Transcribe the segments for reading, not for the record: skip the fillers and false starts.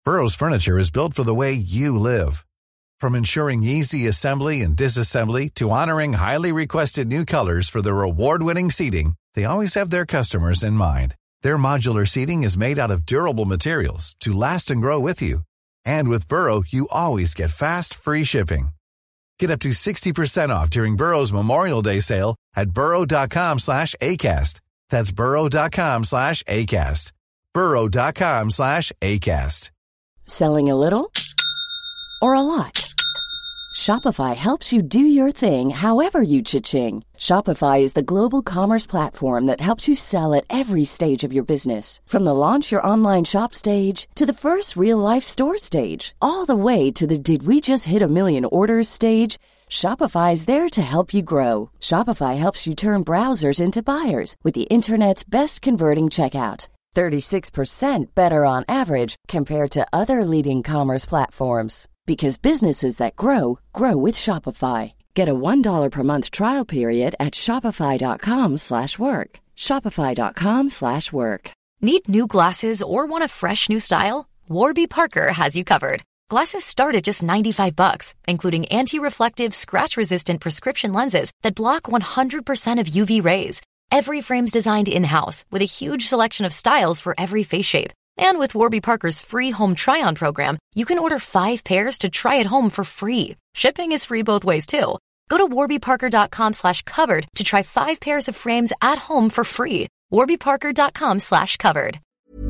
Burrow's furniture is built for the way you live. From ensuring easy assembly and disassembly to honoring highly requested new colors for their award-winning seating, they always have their customers in mind. Their modular seating is made out of durable materials to last and grow with you. And with Burrow, you always get fast, free shipping. Get up to 60% off during Burrow's Memorial Day sale at burrow.com/ACAST. That's burrow.com/ACAST. burrow.com/ACAST. Selling a little or a lot? Shopify helps you do your thing however you cha-ching. Shopify is the global commerce platform that helps you sell at every stage of your business. From the launch your online shop stage to the first real-life store stage, all the way to the did we just hit a million orders stage. Shopify is there to help you grow. Shopify helps you turn browsers into buyers with the internet's best converting checkout. 36% better on average compared to other leading commerce platforms. Because businesses that grow, grow with Shopify. Get a $1 per month trial period at shopify.com/work. Shopify.com/work. Need new glasses or want a fresh new style? Warby Parker has you covered. Glasses start at just $95, including anti-reflective, scratch-resistant prescription lenses that block 100% of UV rays. Every frame's designed in-house with a huge selection of styles for every face shape. And with Warby Parker's free home try-on program, you can order 5 pairs to try at home for free. Shipping is free both ways, too. Go to warbyparker.com/covered to try 5 pairs of frames at home for free. warbyparker.com/covered.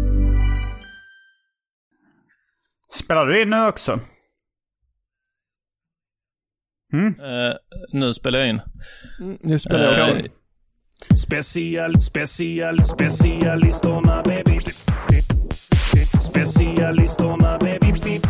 Spelar du in nu också? Nu spelar jag in. Nu spelar jag också. Specialistorna baby. Specialistorna baby.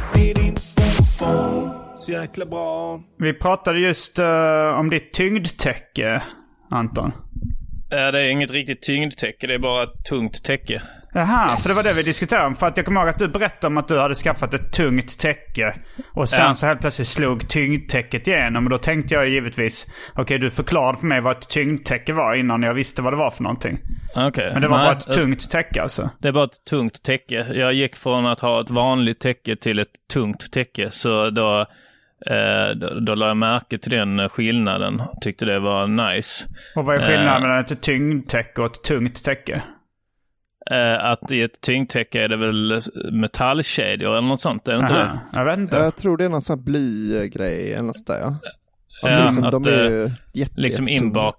Så jäkla bra. Vi pratade just om ditt tyngdtäcke, Anton. Det är inget riktigt tyngdtäcke, det är bara ett tungt täcke. Jaha, yes. För det var det vi diskuterade om. För att jag kommer ihåg att du berättade om att du hade skaffat ett tungt täcke. Och sen så helt plötsligt slog tyngdtäcket igenom. Och då tänkte jag givetvis, okej, du förklarade för mig vad ett tyngdtäcke var innan jag visste vad det var för någonting. Okay. Men det var bara ett tungt täcke alltså? Det är bara ett tungt täcke. Jag gick från att ha ett vanligt täcke till ett tungt täcke. Så då la jag märke till den skillnaden. Tyckte det var nice. Och vad är skillnaden mellan ett tyngdtäcke och ett tungt täcke? Att i ett tyngdtäcke är det väl metallkedjor eller något sånt, är det inte det? Jag vet inte. Jag tror det är någon sån här blygrej eller något där, ja. Att de är ju liksom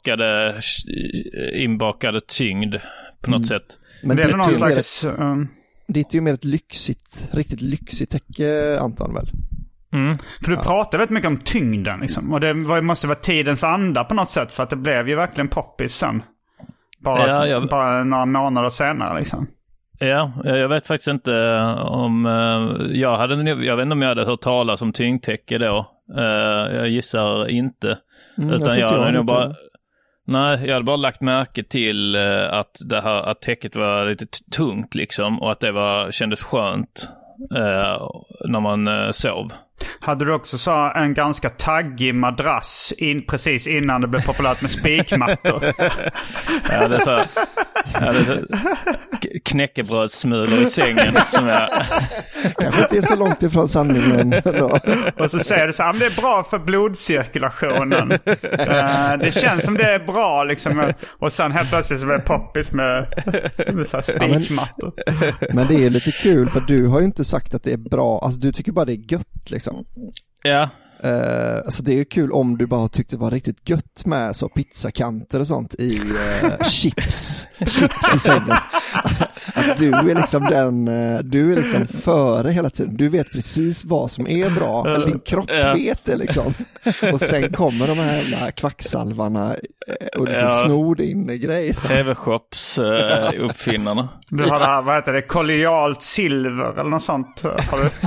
inbakade tyngd på något sätt. Men det är någon slags... Det är ju mer ett riktigt lyxigt täcke, Anton, väl? För du pratar väldigt mycket om tyngden liksom. Och det måste vara tidens anda på något sätt. För att det blev ju verkligen poppis sen. Bara några månader senare liksom. Ja, jag vet faktiskt inte om jag vet inte om jag hade hört talas om tyngdtäcke då. Jag gissar inte. Utan jag hade nog bara... Nej, jag hade bara lagt märke till att täcket var lite tungt liksom. Och att det kändes skönt när man sov. Hade du också en ganska taggig madrass precis innan det blev populärt med spikmattor? Ja, det är så knäckebrödssmulor i sängen som jag... Kanske inte är så långt ifrån sanningen då. Och så säger du så här, det är bra för blodcirkulationen. Det känns som det är bra liksom. Och sen helt plötsligt så blir det poppis med så här spikmattor. Men det är lite kul för du har ju inte sagt att det är bra. Alltså du tycker bara det är gött liksom. Ja. Alltså det är ju kul om du bara tyckte det var riktigt gött med så pizzakanter och sånt i chips i sängen. Att du är liksom före hela tiden. Du vet precis vad som är bra. Eller din kropp vet det liksom. Och sen kommer de här jävla kvacksalvarna och liksom snor din grej. TV-shops uppfinnarna. Du har det här, vad heter det? Kollegialt silver eller något sånt. Har du?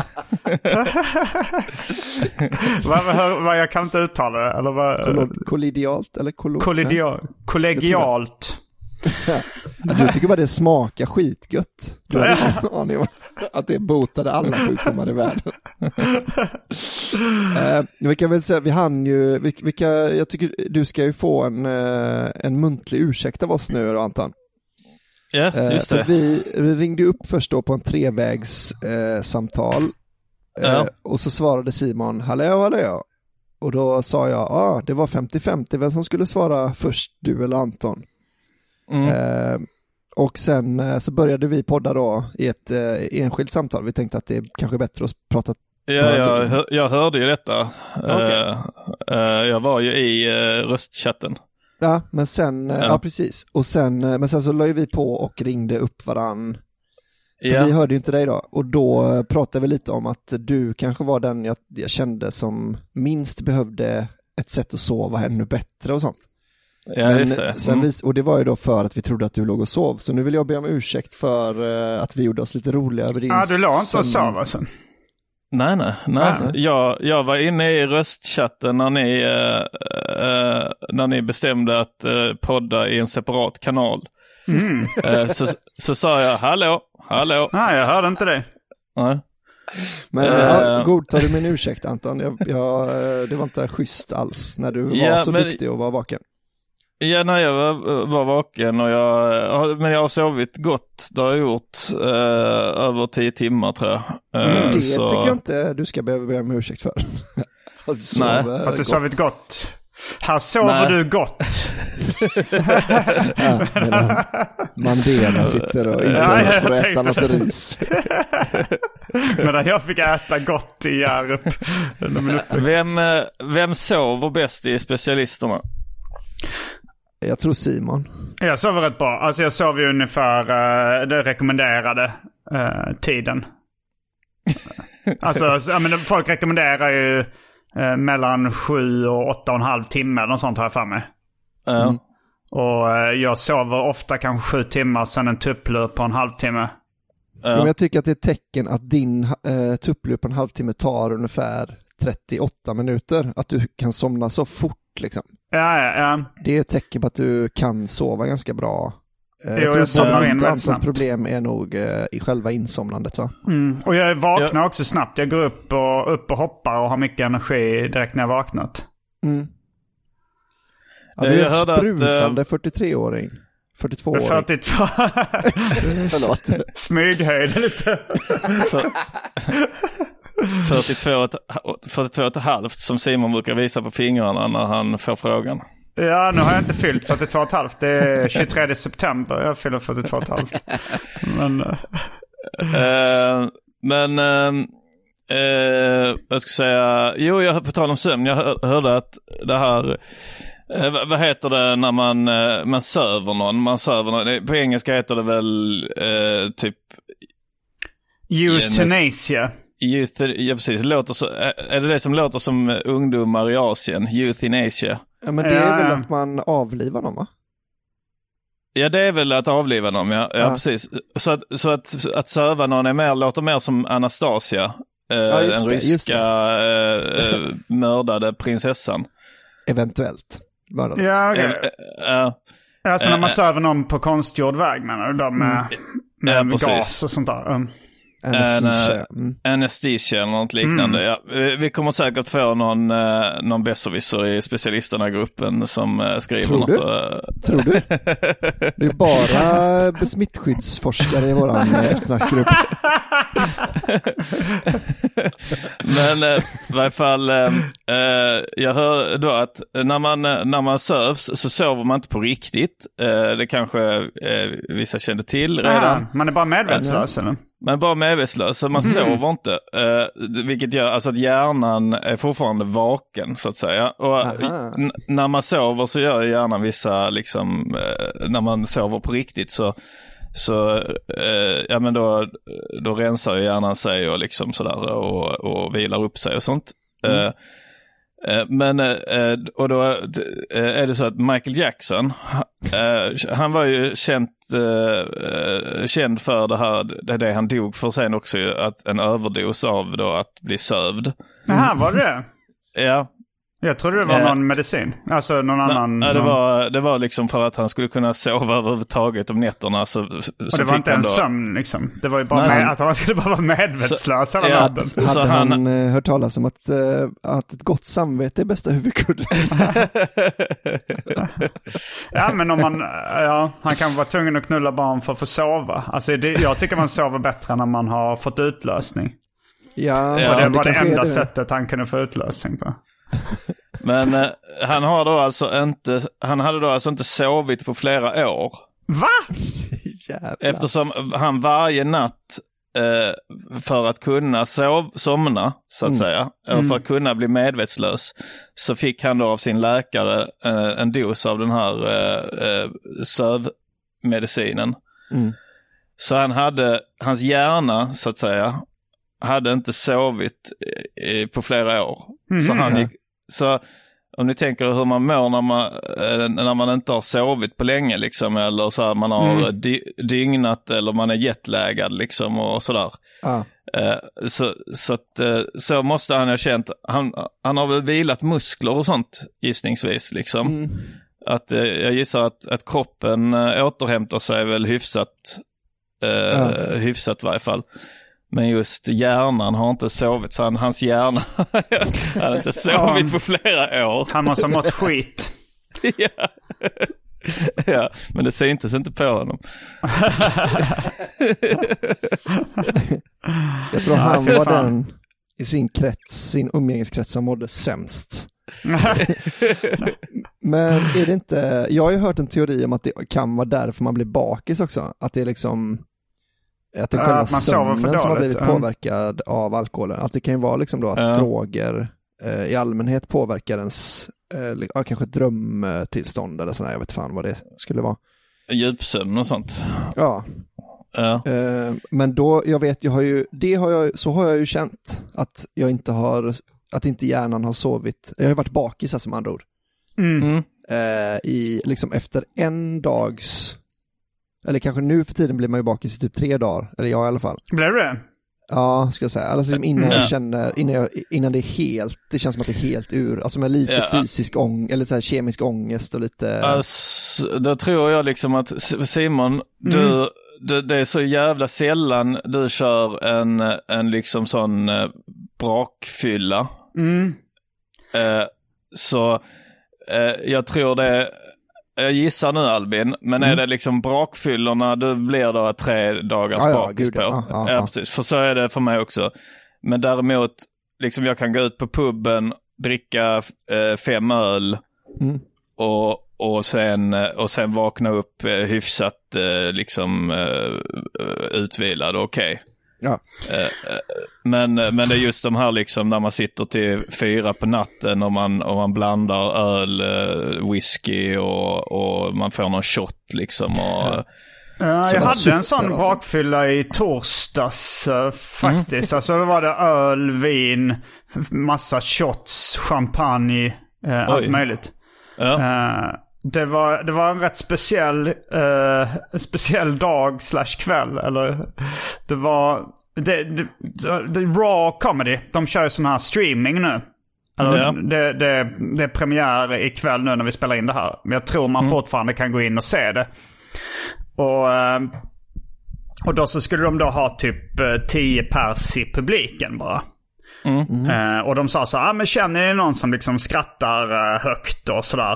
Vad jag kan inte uttala det eller vad kollegialt eller kollegialt. Du tycker bara det smakar skitgött. Du har ingen aning om att det botade alla sjukdomar i världen. Vi kan väl säga, vi hann ju jag tycker du ska ju få en muntlig ursäkt av oss nu då, Anton. Ja, just det. För vi ringde upp först då på en 3-vägs samtal. Och så svarade Simon, hallå. Och då sa jag, det var 50-50 vem som skulle svara först, du eller Anton. Och sen så började vi podda då i ett enskilt samtal. Vi tänkte att det är kanske bättre att prata. Ja, jag hörde ju detta. Okay. Jag var ju i röstchatten. Ja, men sen, ja precis. Och men sen så la vi på och ringde upp varann. För vi hörde ju inte dig då. Och då pratade vi lite om att du kanske var den jag kände som minst behövde ett sätt att sova ännu bättre och sånt. Ja, just det. Sen och det var ju då för att vi trodde att du låg och sov. Så nu vill jag be om ursäkt för att vi gjorde oss lite roliga över din... Ja, du låg inte och sov alltså. Nej. Jag var inne i röstchatten när ni bestämde att podda i en separat kanal. Så sa jag hallå. Nej, jag hörde inte det. Nej. Men godtar du min ursäkt, Anton? Det var inte schysst alls när du var så duktig och var vaken. Ja, när jag var vaken men jag har sovit gott. Det har jag gjort över 10 timmar tror jag. Det tycker jag inte du ska behöva be om ursäkt för. Nej, att du sovit gott. Här sover du gott. Mandela sitter och inte ens får äta något ris. Men jag fick äta gott i Hjärup. Vem sover bäst i specialisterna? Jag tror Simon. Jag sover rätt bra. Alltså jag sover ju ungefär den rekommenderade tiden. Alltså men folk rekommenderar ju mellan 7 och 8,5 timmar eller något sånt har jag för mig. Och jag sover ofta kanske 7 timmar sen en tupplur på en halvtimme. Men jag tycker att det är ett tecken att din tupplur på en halvtimme tar ungefär 38 minuter. Att du kan somna så fort liksom. Ja. Det är ett tecken på att du kan sova ganska bra. Jag somnar in väldigt snabbt. Problem är nog i själva insomnandet, va? Och jag vaknar också snabbt. Jag går upp och hoppar och har mycket energi direkt när jag vaknat. Ja, du är en sprudlande 43-åring. 42-åring. 42. Förlåt. Smyghöjd lite. 42,5 som Simon brukar visa på fingrarna när han får frågan. Ja, nu har jag inte fyllt 42,5. Det är 23 september jag fyller 42,5. Jag ska säga, jag på tal om sömn, jag hörde att det här, vad heter det när man söver någon? Man söver någon. På engelska heter det väl typ euthanasia. Ja, precis. Är det som låter som ungdomar i Asien? Euthanasia. Ja, men det är väl att man avlivar dem, va? Ja, det är väl att avliva dem, ja precis. Så att söva någon låter mer som Anastasia, den ryska mördade prinsessan. Eventuellt. Ja, okay. Alltså när man söver någon på konstgjord väg, menar du? Med gas och sånt där. Anesthesia eller något liknande. Ja, vi kommer säkert få någon besserwisser i specialisterna-gruppen som skriver Tror något. Tror du? Det är bara smittskyddsforskare i våran eftersnacksgrupp. Men i varje fall jag hör då att när man sövs så sover man inte på riktigt. Det kanske vissa kände till redan. Man är bara medvetslös eller? Man är bara medvetslös, så man sover inte. Vilket gör alltså att hjärnan är fortfarande vaken, så att säga. Och när man sover så gör hjärnan vissa, liksom, när man sover på riktigt så men då rensar ju hjärnan sig och liksom sådär och vilar upp sig och sånt. Men och då är det så att Michael Jackson han var ju känd för det han dog för sen också, att en överdos av då att bli sövd. Jaha, var det? Ja. Jag trodde det var någon medicin. Alltså någon annan... Nej, det var liksom för att han skulle kunna sova överhuvudtaget om nätterna. Så det var inte en sömn liksom. Det var ju bara att han skulle bara vara medvetslös hela natten. Hade han hört talas om att ett gott samvete är bästa huvudkudden? Ja, men om han kan vara tvungen att knulla barn för att få sova. Alltså jag tycker man sover bättre när man har fått utlösning. Ja, och det var det enda sättet han kunde få utlösning på. Men han hade då alltså inte sovit på flera år. Va? Jävlar. Eftersom han varje natt för att kunna somna så att säga, och för att kunna bli medvetslös, så fick han då av sin läkare en dos av den här sövmedicinen. Så hans hjärna så att säga hade inte sovit på flera år. Så om ni tänker hur man mår när man inte har sovit på länge liksom, eller så här, man har dygnat eller man är jetlaggad liksom och sådär. Så måste han ha känt, han har väl vilat muskler och sånt gissningsvis liksom. Att jag gissar att kroppen återhämtar sig väl hyfsat i varje fall. Men just hjärnan har inte sovit, så hans hjärna har inte sovit på flera år. Han måste ha mått skit. Ja, men det syntes inte på honom. Jag tror han var den i sin umgängeskrets som mådde sämst. Men är det inte, jag har ju hört en teori om att det kan vara därför man blir bakis också. Att det är liksom att det är själva sömnen som har blivit påverkad av alkoholen. Att det kan ju vara liksom då att droger i allmänhet påverkar ens kanske drömtillstånd eller sådär. Jag vet fan vad det skulle vara. Djupsömn och sånt. Ja. Men då, så har jag ju känt att jag inte har, att inte hjärnan har sovit. Jag har varit bakis som andra ord. I liksom efter en dags, eller kanske nu för tiden blir man ju bakis i typ 3 dagar, eller jag i alla fall. Blir det? Ja, ska jag säga. Alltså innan jag känner, innan det är helt, det känns som att det är helt ur, alltså med lite fysisk ångest, eller så här kemisk ångest och lite. Alltså, då tror jag liksom att Simon, det är så jävla sällan du kör en liksom sån brakfylla. Så jag tror det. Jag gissar nu Albin, men är det liksom brakfyllorna, då blir det 3 dagars bakis på. Ja, precis. För så är det för mig också. Men däremot, liksom jag kan gå ut på puben, dricka 5 öl och sen vakna upp hyfsat liksom utvilad, okej. Ja. Men det är just de här liksom när man sitter till 4 på natten och man blandar öl, whisky och man får någon shot liksom och jag hade en sån bakfylla i torsdags faktiskt. Alltså då var det öl, vin, massa shots, champagne, allt möjligt. Det var en rätt speciell dag / kväll. Eller det var det Raw Comedy. De kör ju sån här streaming nu. Alltså, det är premiär ikväll nu när vi spelar in det här. Men jag tror man fortfarande kan gå in och se det. Och då så skulle de då ha typ 10 pers i publiken bara. Och de sa så här, men känner ni någon som liksom skrattar högt och sådär,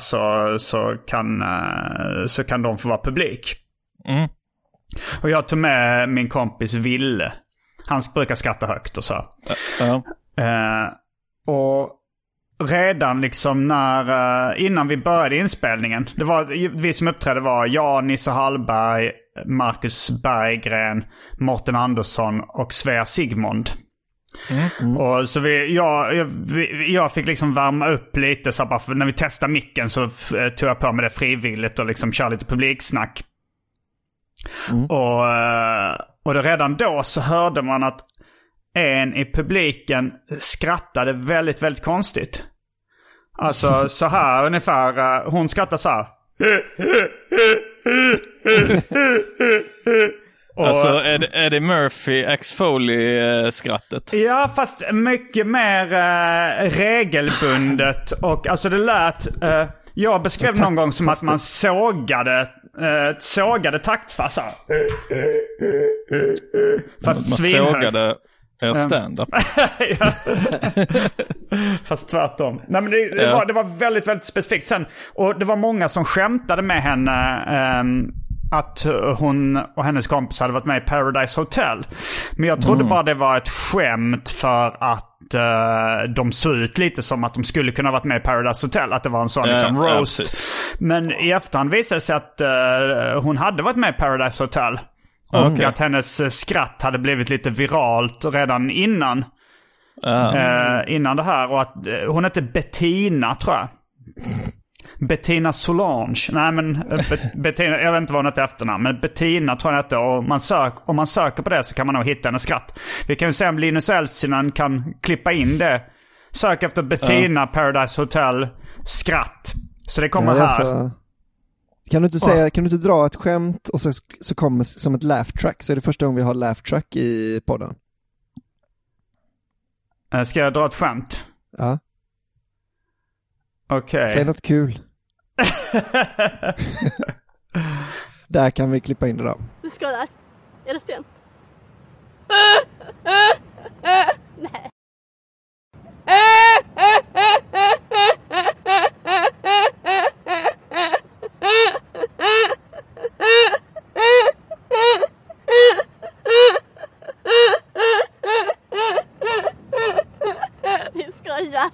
så kan de få vara publik. Och jag tog med min kompis Ville. Han brukar skratta högt och så. Och redan liksom innan vi började inspelningen, det var vi som uppträdde var jag, Nisse Hallberg, Marcus Berggren, Morten Andersson och Svea Sigmund. Och så jag fick liksom värma upp lite så bara, för när vi testade micken så tog jag på med det frivilligt och liksom kör lite publiksnack. Och det redan då så hörde man att en i publiken skrattade väldigt, väldigt konstigt. Alltså så här ungefär, hon skrattar så här. Alltså är det Murphy X Foley-skrattet? Ja, fast mycket mer regelbundet. Och alltså det lät... jag beskrev någon gång som att man sågade taktfast. Fast man sågade stand-up. Ja. Fast tvärtom. Nej, men det var väldigt, väldigt specifikt. Sen, och det var många som skämtade med henne att hon och hennes kompis hade varit med i Paradise Hotel. Men jag trodde bara det var ett skämt för att de såg ut lite som att de skulle kunna varit med i Paradise Hotel. Att det var en sån liksom roast. Men i efterhand visade det sig att hon hade varit med i Paradise Hotel. Och att hennes skratt hade blivit lite viralt redan innan. Innan det här. Och att hon hette Bettina, tror jag. Bettina Solange. Nej, men Bettina, jag vet inte vad hon hette efternamn. Men Bettina tror jag hette. Och om man söker på det så kan man nog hitta hennes skratt. Vi kan ju se om Linus Elsinen kan klippa in det. Sök efter Bettina Paradise Hotel skratt. Så det kommer här. Alltså... Kan du inte dra ett skämt och så kommer som ett laugh track, så är det första gången vi har laugh track i podden. Ska jag dra ett skämt? Ja. Okej. Säg något kul. Där kan vi klippa in det då. Du ska där. Är det sten? Nej. Ni skojar.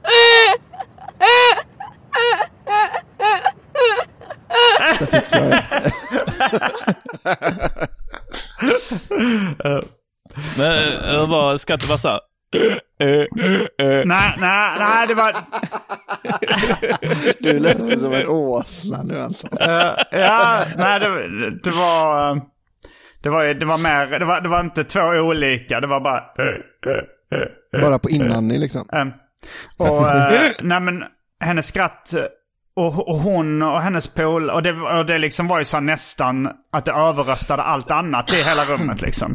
Men vad ska det vara så här? Nej, det var... Du lät som en åsna nu, Anton. Ja, nej, det var... Det var mer... Det var inte två olika. Det var bara... Bara på innan ni liksom. Och nej, men hennes skratt och hon och hennes pool och det liksom var ju så nästan att det överröstade allt annat i hela rummet liksom.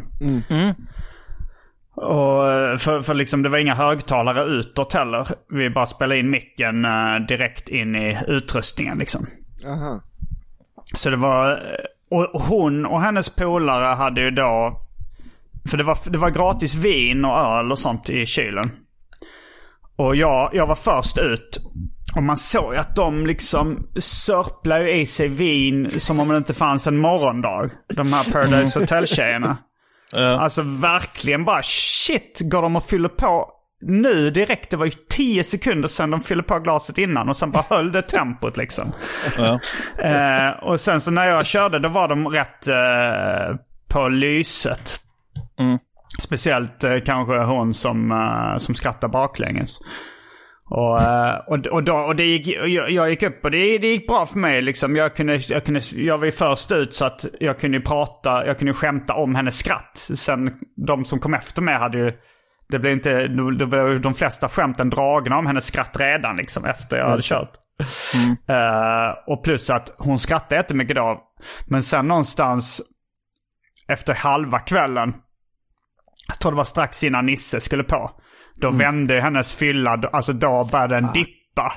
Och för liksom det var inga högtalare utåt heller. Vi bara spelade in micken direkt in i utrustningen liksom. Aha. Så det var och hon och hennes polare hade ju då, för det var gratis vin och öl och sånt i kylen. Och jag var först ut. Och man såg att de liksom sörplade i sig vin som om det inte fanns en morgondag. De här Paradise Hotel-tjejerna. Alltså verkligen bara shit, går de och fyller på nu direkt. Det var ju 10 sekunder sedan de fyllde på glaset innan. Och sen bara höll det tempot liksom. Och sen så när jag körde, då var de rätt på lyset. Speciellt kanske hon som skrattar baklänges. Och det gick, jag gick upp och det gick bra för mig liksom. Jag var ju först ut så att jag kunde prata, jag kunde skämta om hennes skratt. Sen de som kom efter mig hade ju, det blev de flesta skämten dragna om hennes skratt redan liksom efter jag hade kört. Och plus att hon skrattade jättemycket då. Men sen någonstans efter halva kvällen, jag tror det var strax innan Nisse skulle på, då vände hennes fylla, alltså då började den dippa.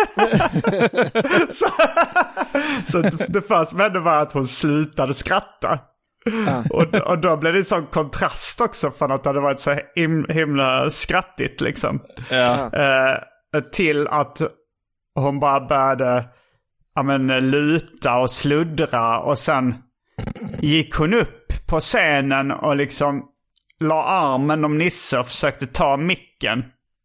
så det första vände var att hon slutade skratta. Och då blev det en sån kontrast också från att det hade varit så himla skrattigt liksom. Till att hon bara började luta och sluddra, och sen gick hon upp på scenen och liksom la armen om Nisse och försökte ta micken.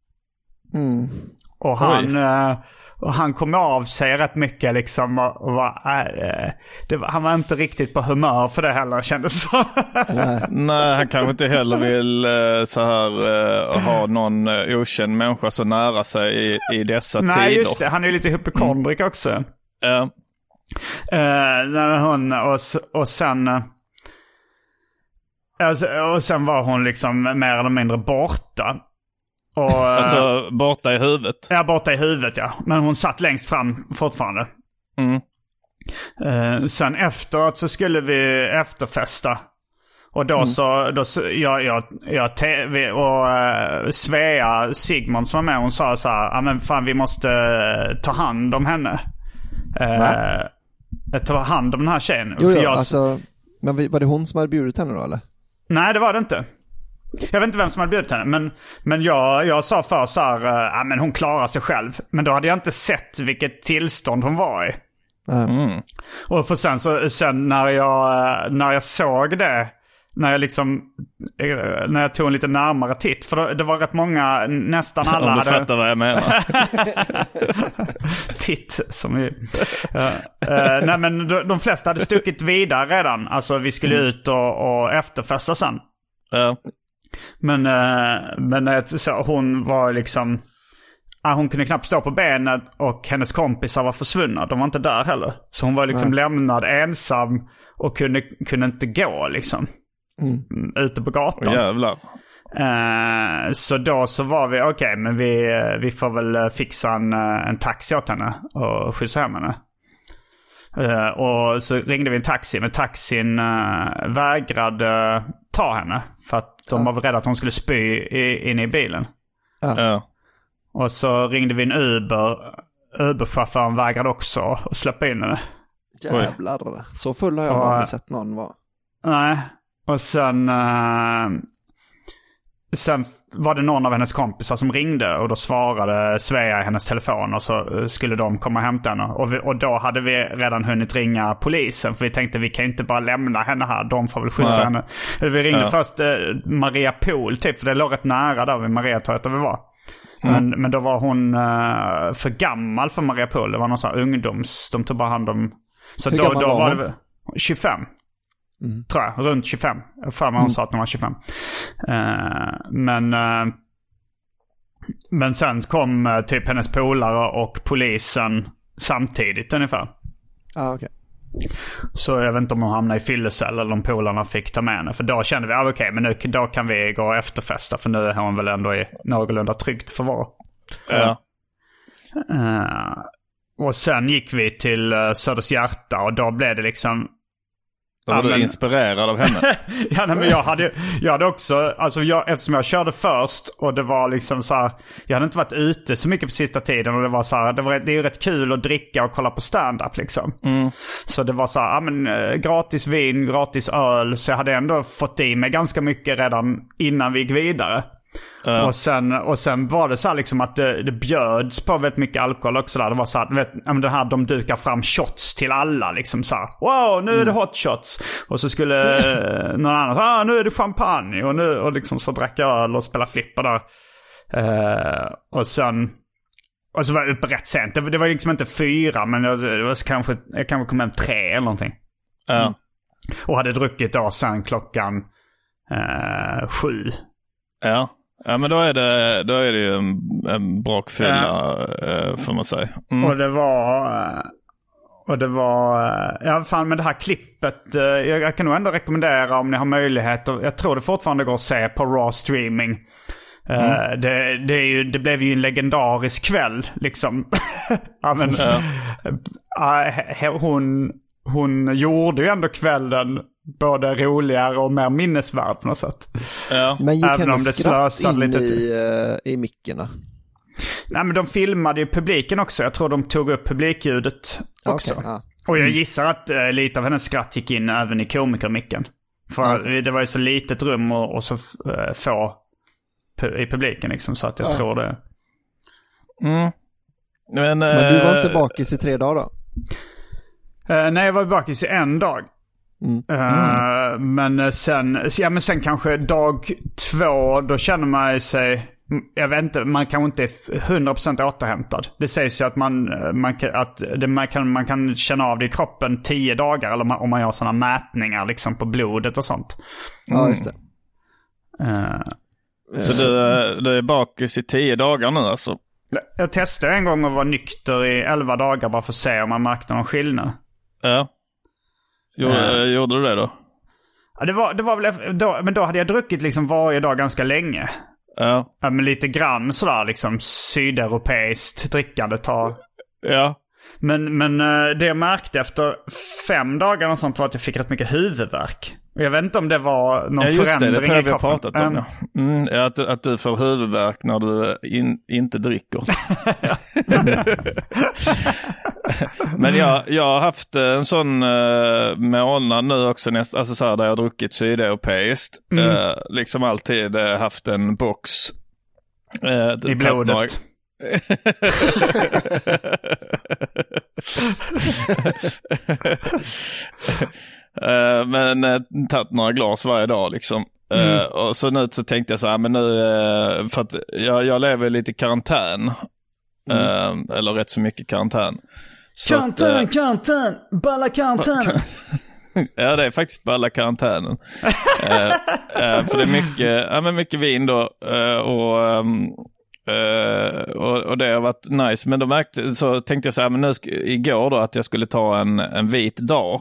Och han kom av sig rätt mycket liksom, han var inte riktigt på humör för det heller, kändes så. Nej, han kanske inte heller vill så här ha någon okänd människa så nära sig i dessa tider. Nej, just det. Han är ju lite hypokondrik också. Och sen var hon liksom mer eller mindre borta. Alltså borta i huvudet? Ja, borta i huvudet, ja. Men hon satt längst fram fortfarande. Sen efteråt så skulle vi efterfesta. Och då Svea Sigmund som var med, hon sa så här, men fan vi måste ta hand om henne. Ta hand om den här tjejen. Jo, alltså, men var det hon som hade bjudit henne då eller? Nej, det var det inte. Jag vet inte vem som hade bjudit henne. Men jag sa för så här, men hon klarar sig själv. Men då hade jag inte sett vilket tillstånd hon var i. Och för sen när jag såg det, när jag tog en lite närmare titt, för det var rätt många, nästan alla om du fattar vad jag menar. Titt som ju nej, men de flesta hade stuckit vidare redan. Alltså vi skulle ut och efterfesta sen. Men så hon var liksom, hon kunde knappt stå på benet och hennes kompisar var försvunna. De var inte där heller. Så hon var liksom lämnad ensam och kunde inte gå liksom. Ute på gatan. Jävlar. Så då så var vi okej, men vi får väl fixa en taxi åt henne och skjutsa hem henne. Och så ringde vi en taxi, men taxin vägrade ta henne för att de var rädda att hon skulle spy in i bilen. Och så ringde vi en Uber-chauffören vägrade också att släppa in henne. Jävlar, så full har jag aldrig sett någon vara. Nej, och sen var det någon av hennes kompisar som ringde och då svarade Svea i hennes telefon och så skulle de komma och hämta henne. Och då hade vi redan hunnit ringa polisen för vi tänkte vi kan inte bara lämna henne här, de får väl skjutsa henne. Vi ringde först Maria Pool typ, för det låg rätt nära där vid Mariatorget där vi var. Men då var hon för gammal för Maria Pool. Det var någon sån här ungdoms, de tog bara hand om. Så då var det 25. Tror jag, runt 25. För mig hon sa att hon var 25. Men sen kom typ hennes polare och polisen samtidigt ungefär. Okay. Så jag vet inte om hon hamnade i fyllecell eller om polarna fick ta med henne. För då kände vi, okej, men då kan vi gå och efterfesta. För nu är hon väl ändå i någorlunda tryggt förvar. Och sen gick vi till Söders Hjärta och då blev det liksom... Då var du inspirerad av henne. Ja, nej, men jag hade också, alltså eftersom jag körde först och det var liksom så här, jag hade inte varit ute så mycket på sista tiden och det var så här, det är ju rätt kul att dricka och kolla på stand-up liksom. Så det var så här, gratis vin, gratis öl, så jag hade ändå fått i mig ganska mycket redan innan vi gick vidare. Och sen var det så här liksom att det bjöds på väldigt mycket alkohol också där. Det var så här, det här, de dukar fram shots till alla liksom så här. Wow, nu är det hot shots. Och så skulle någon annan, nu är det champagne. Och liksom så drack jag öl och spelade flipper där. Och så var jag uppe rätt sent. Det var liksom inte 4, men det var kanske kom hem 3 eller någonting. Och hade druckit då sen klockan 7. Ja, men då är det ju en brakfylla, får man säga. Och det var ja fan, men det här klippet jag kan nog ändå rekommendera om ni har möjlighet, och jag tror det fortfarande går att se på Raw streaming. Det blev ju en legendarisk kväll liksom. Hon gjorde ju ändå kvällen både roligare och mer minnesvärd på något sätt. Men gick hennes skratt in i mickerna? Nej, men de filmade ju publiken också. Jag tror de tog upp publikljudet också. Och jag gissar att lite av hennes skratt gick in även i komikermicken. För det var ju så litet rum och så få i publiken liksom, så att jag tror det. Men du var inte bakis i 3 dagar då? Nej, jag var bakis i 1 dag. Men sen kanske dag 2, då känner man sig, jag vet inte, man kanske inte är 100% återhämtad. Det sägs ju att man kan känna av det i kroppen 10 dagar eller om man gör sådana mätningar liksom på blodet och sånt. Ja, just det. Så du är bakis i 10 dagar nu alltså? Jag testade en gång att vara nykter i 11 dagar bara för att se om man märkte någon skillnad. Ja. Gjorde du det då? Ja, det var väl då, men då hade jag druckit liksom varje dag ganska länge. Ja, men lite grann sådär liksom sydeuropeiskt drickande tar. Ja. Men det jag märkte efter 5 dagar och sånt var att jag fick rätt mycket huvudvärk. Jag vet inte om det var någon förändring det tror jag i vi har kroppen. pratat om. Att du får huvudvärk när du inte dricker. Men jag har haft en sån månad nu också, alltså så här, där jag har druckit sydeuropeiskt. Liksom alltid haft en box i blodet. Men tagit några glas varje dag liksom. Och så nu så tänkte jag så här, men nu för att jag lever lite i karantän. Eller rätt så mycket karantän. Karantän, balla karantän. Ja, det är faktiskt balla karantänen. För det är mycket vin då. Och det har varit nice. Men så tänkte jag så här, men nu igår då att jag skulle ta en vit dag.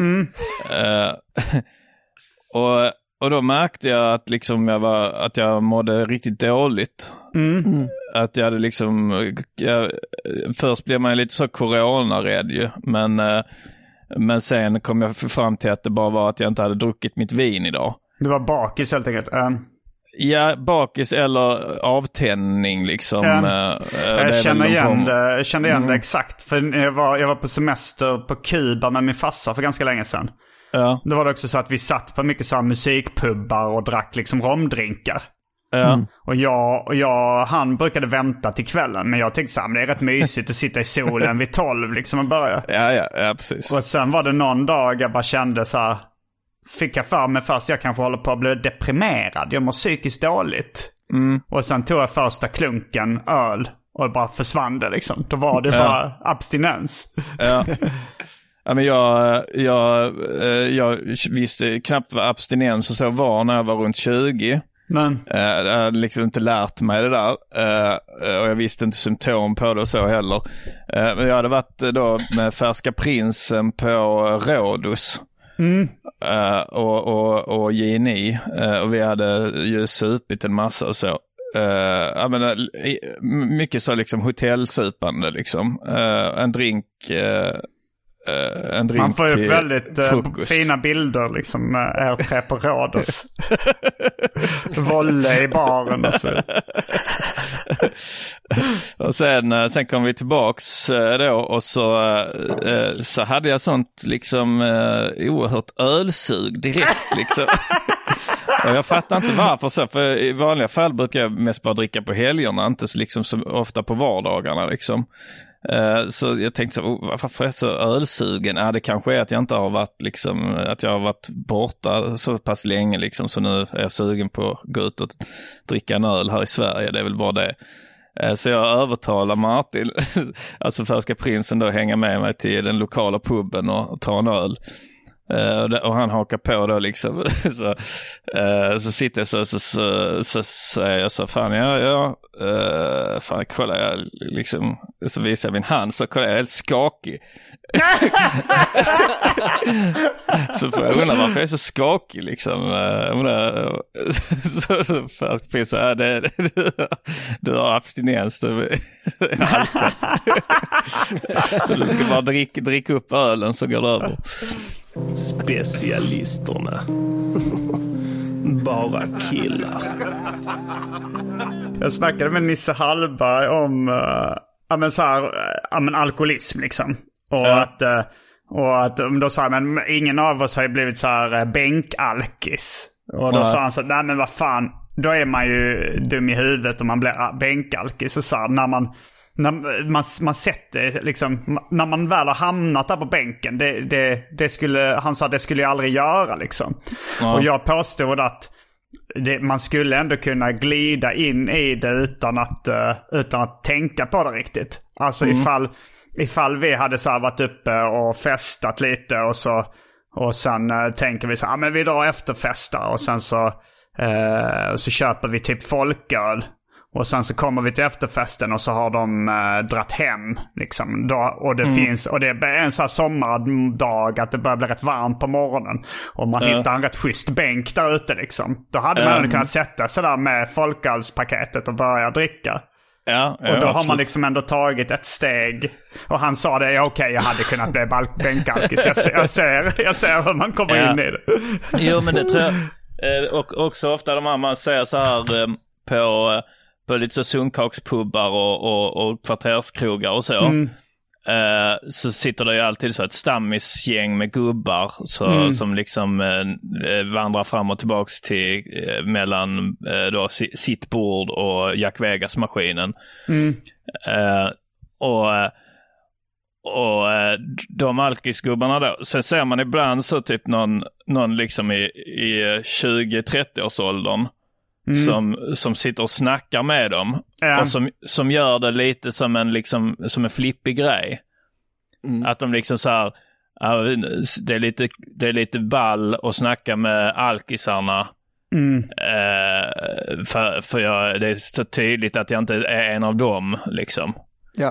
Och då märkte jag att liksom att jag mådde riktigt dåligt. Att jag hade liksom först blev man lite så coronarädd ju, men sen kom jag fram till att det bara var att jag inte hade druckit mitt vin idag. Du var bakis helt enkelt. Ja, bakis eller avtändning liksom. Jag känner igen det exakt. För jag var på semester på Kuba med min farsa för ganska länge sedan. Ja. Då var det också så att vi satt på mycket så här musikpubbar och drack liksom romdrinkar. Och han brukade vänta till kvällen, men jag tyckte så här, det är rätt mysigt att sitta i solen vid 12 liksom och börja. Ja, precis. Och sen var det någon dag jag bara kände så här, fick jag för mig först jag kanske håller på att bli deprimerad, jag mår psykiskt dåligt. Och sen tog jag första klunken öl och bara försvann det liksom. Då var det bara abstinens. Ja, men jag visste knappt vad abstinens och så var när jag var runt 20. Men jag hade liksom inte lärt mig det där. Och jag visste inte symptom på det och så heller. Men jag hade varit då med Färska Prinsen på Rhodos. Och GNI. Och vi hade ju supit en massa och så. Jag menar, mycket så liksom hotellsupande liksom. En drink man får upp väldigt frukost. fina bilder liksom med er tre på Rhodos. Volle i baren och så. Och sen kom vi tillbaks då och så hade jag sånt liksom oerhört ölsug direkt liksom. Och jag fattar inte varför så, för i vanliga fall brukar jag mest bara dricka på helgerna, inte liksom så ofta på vardagarna liksom. Så jag tänkte så, varför är jag så ölsugen? Det kanske är att jag inte har varit liksom, att jag har varit borta så pass länge liksom, så nu är jag sugen på att gå ut och dricka en öl här i Sverige, det är väl bara det. Så jag övertalar Martin, alltså Färska Prinsen då, hänga med mig till den lokala puben och ta en öl. Och han hakar på då liksom. Så sitter jag så säger jag så, fan fan kolla jag liksom, så visar jag min hand, så kollar jag helt skakig. Så får jag undra varför jag är så skakig liksom. Så finns så här, du har abstinens. Så du ska bara dricka upp ölen så går det över. Specialisterna. Bara killar. Jag snackade med Nisse Hallberg om alkoholism liksom. Och att då sa han, men ingen av oss har ju blivit så här bänkalkis. Och då sa han så, nej men vad fan, då är man ju dum i huvudet om man blir bänkalkis. Och så när man sätter liksom, när man väl har hamnat där på bänken, det skulle, han sa, det skulle jag aldrig göra liksom. Och jag påstod att man skulle ändå kunna glida in i det utan att tänka på det riktigt. Alltså ifall vi hade så här varit uppe och festat lite och sen tänker vi så här, men vi drar efterfesta och sen så köper vi typ folköl. Och sen så kommer vi till efterfesten och så har de dratt hem liksom. Och det är en sån här sommardag att det börjar bli rätt varmt på morgonen. Och man hittar en rätt schysst bänk där ute liksom. Då hade man kunnat sätta sig där med folkölspaketet och börja dricka. Ja, och då har man liksom ändå tagit ett steg. Och han sa det, okej, jag hade kunnat bli bänkalkis. Jag ser hur man kommer in i det. Jo, men det tror jag. Och också ofta de här, man säger så här på lite så sunkakspubbar och kvarterskrogar och så. Så sitter det ju alltid så ett stammisgäng med gubbar som liksom vandrar fram och tillbaks till mellan då sitt bord och Jack Vegas-maskinen. Och de alkisgubbarna då, sen ser man ibland så typ någon liksom i 20-30-årsåldern som sitter och snackar med dem och som gör det lite som en flippig grej. Att de liksom så här, det är lite ball att snacka med alkisarna. För det är så tydligt att jag inte är en av dem liksom. Ja.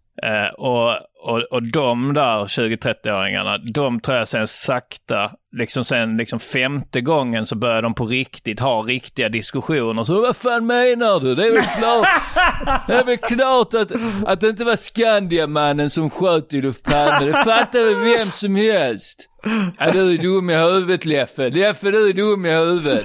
Och de där 20-30-åringarna, de tror jag sen sakta, liksom 5:e gången så börjar de på riktigt ha riktiga diskussioner. Så vad fan menar du? Det är väl klart att det inte var Skandiamannen som sköt Olof Palme. Det fattar väl vem som helst. Ja, du är dum i huvudet, Leffe. Leffe, du är dum i huvudet.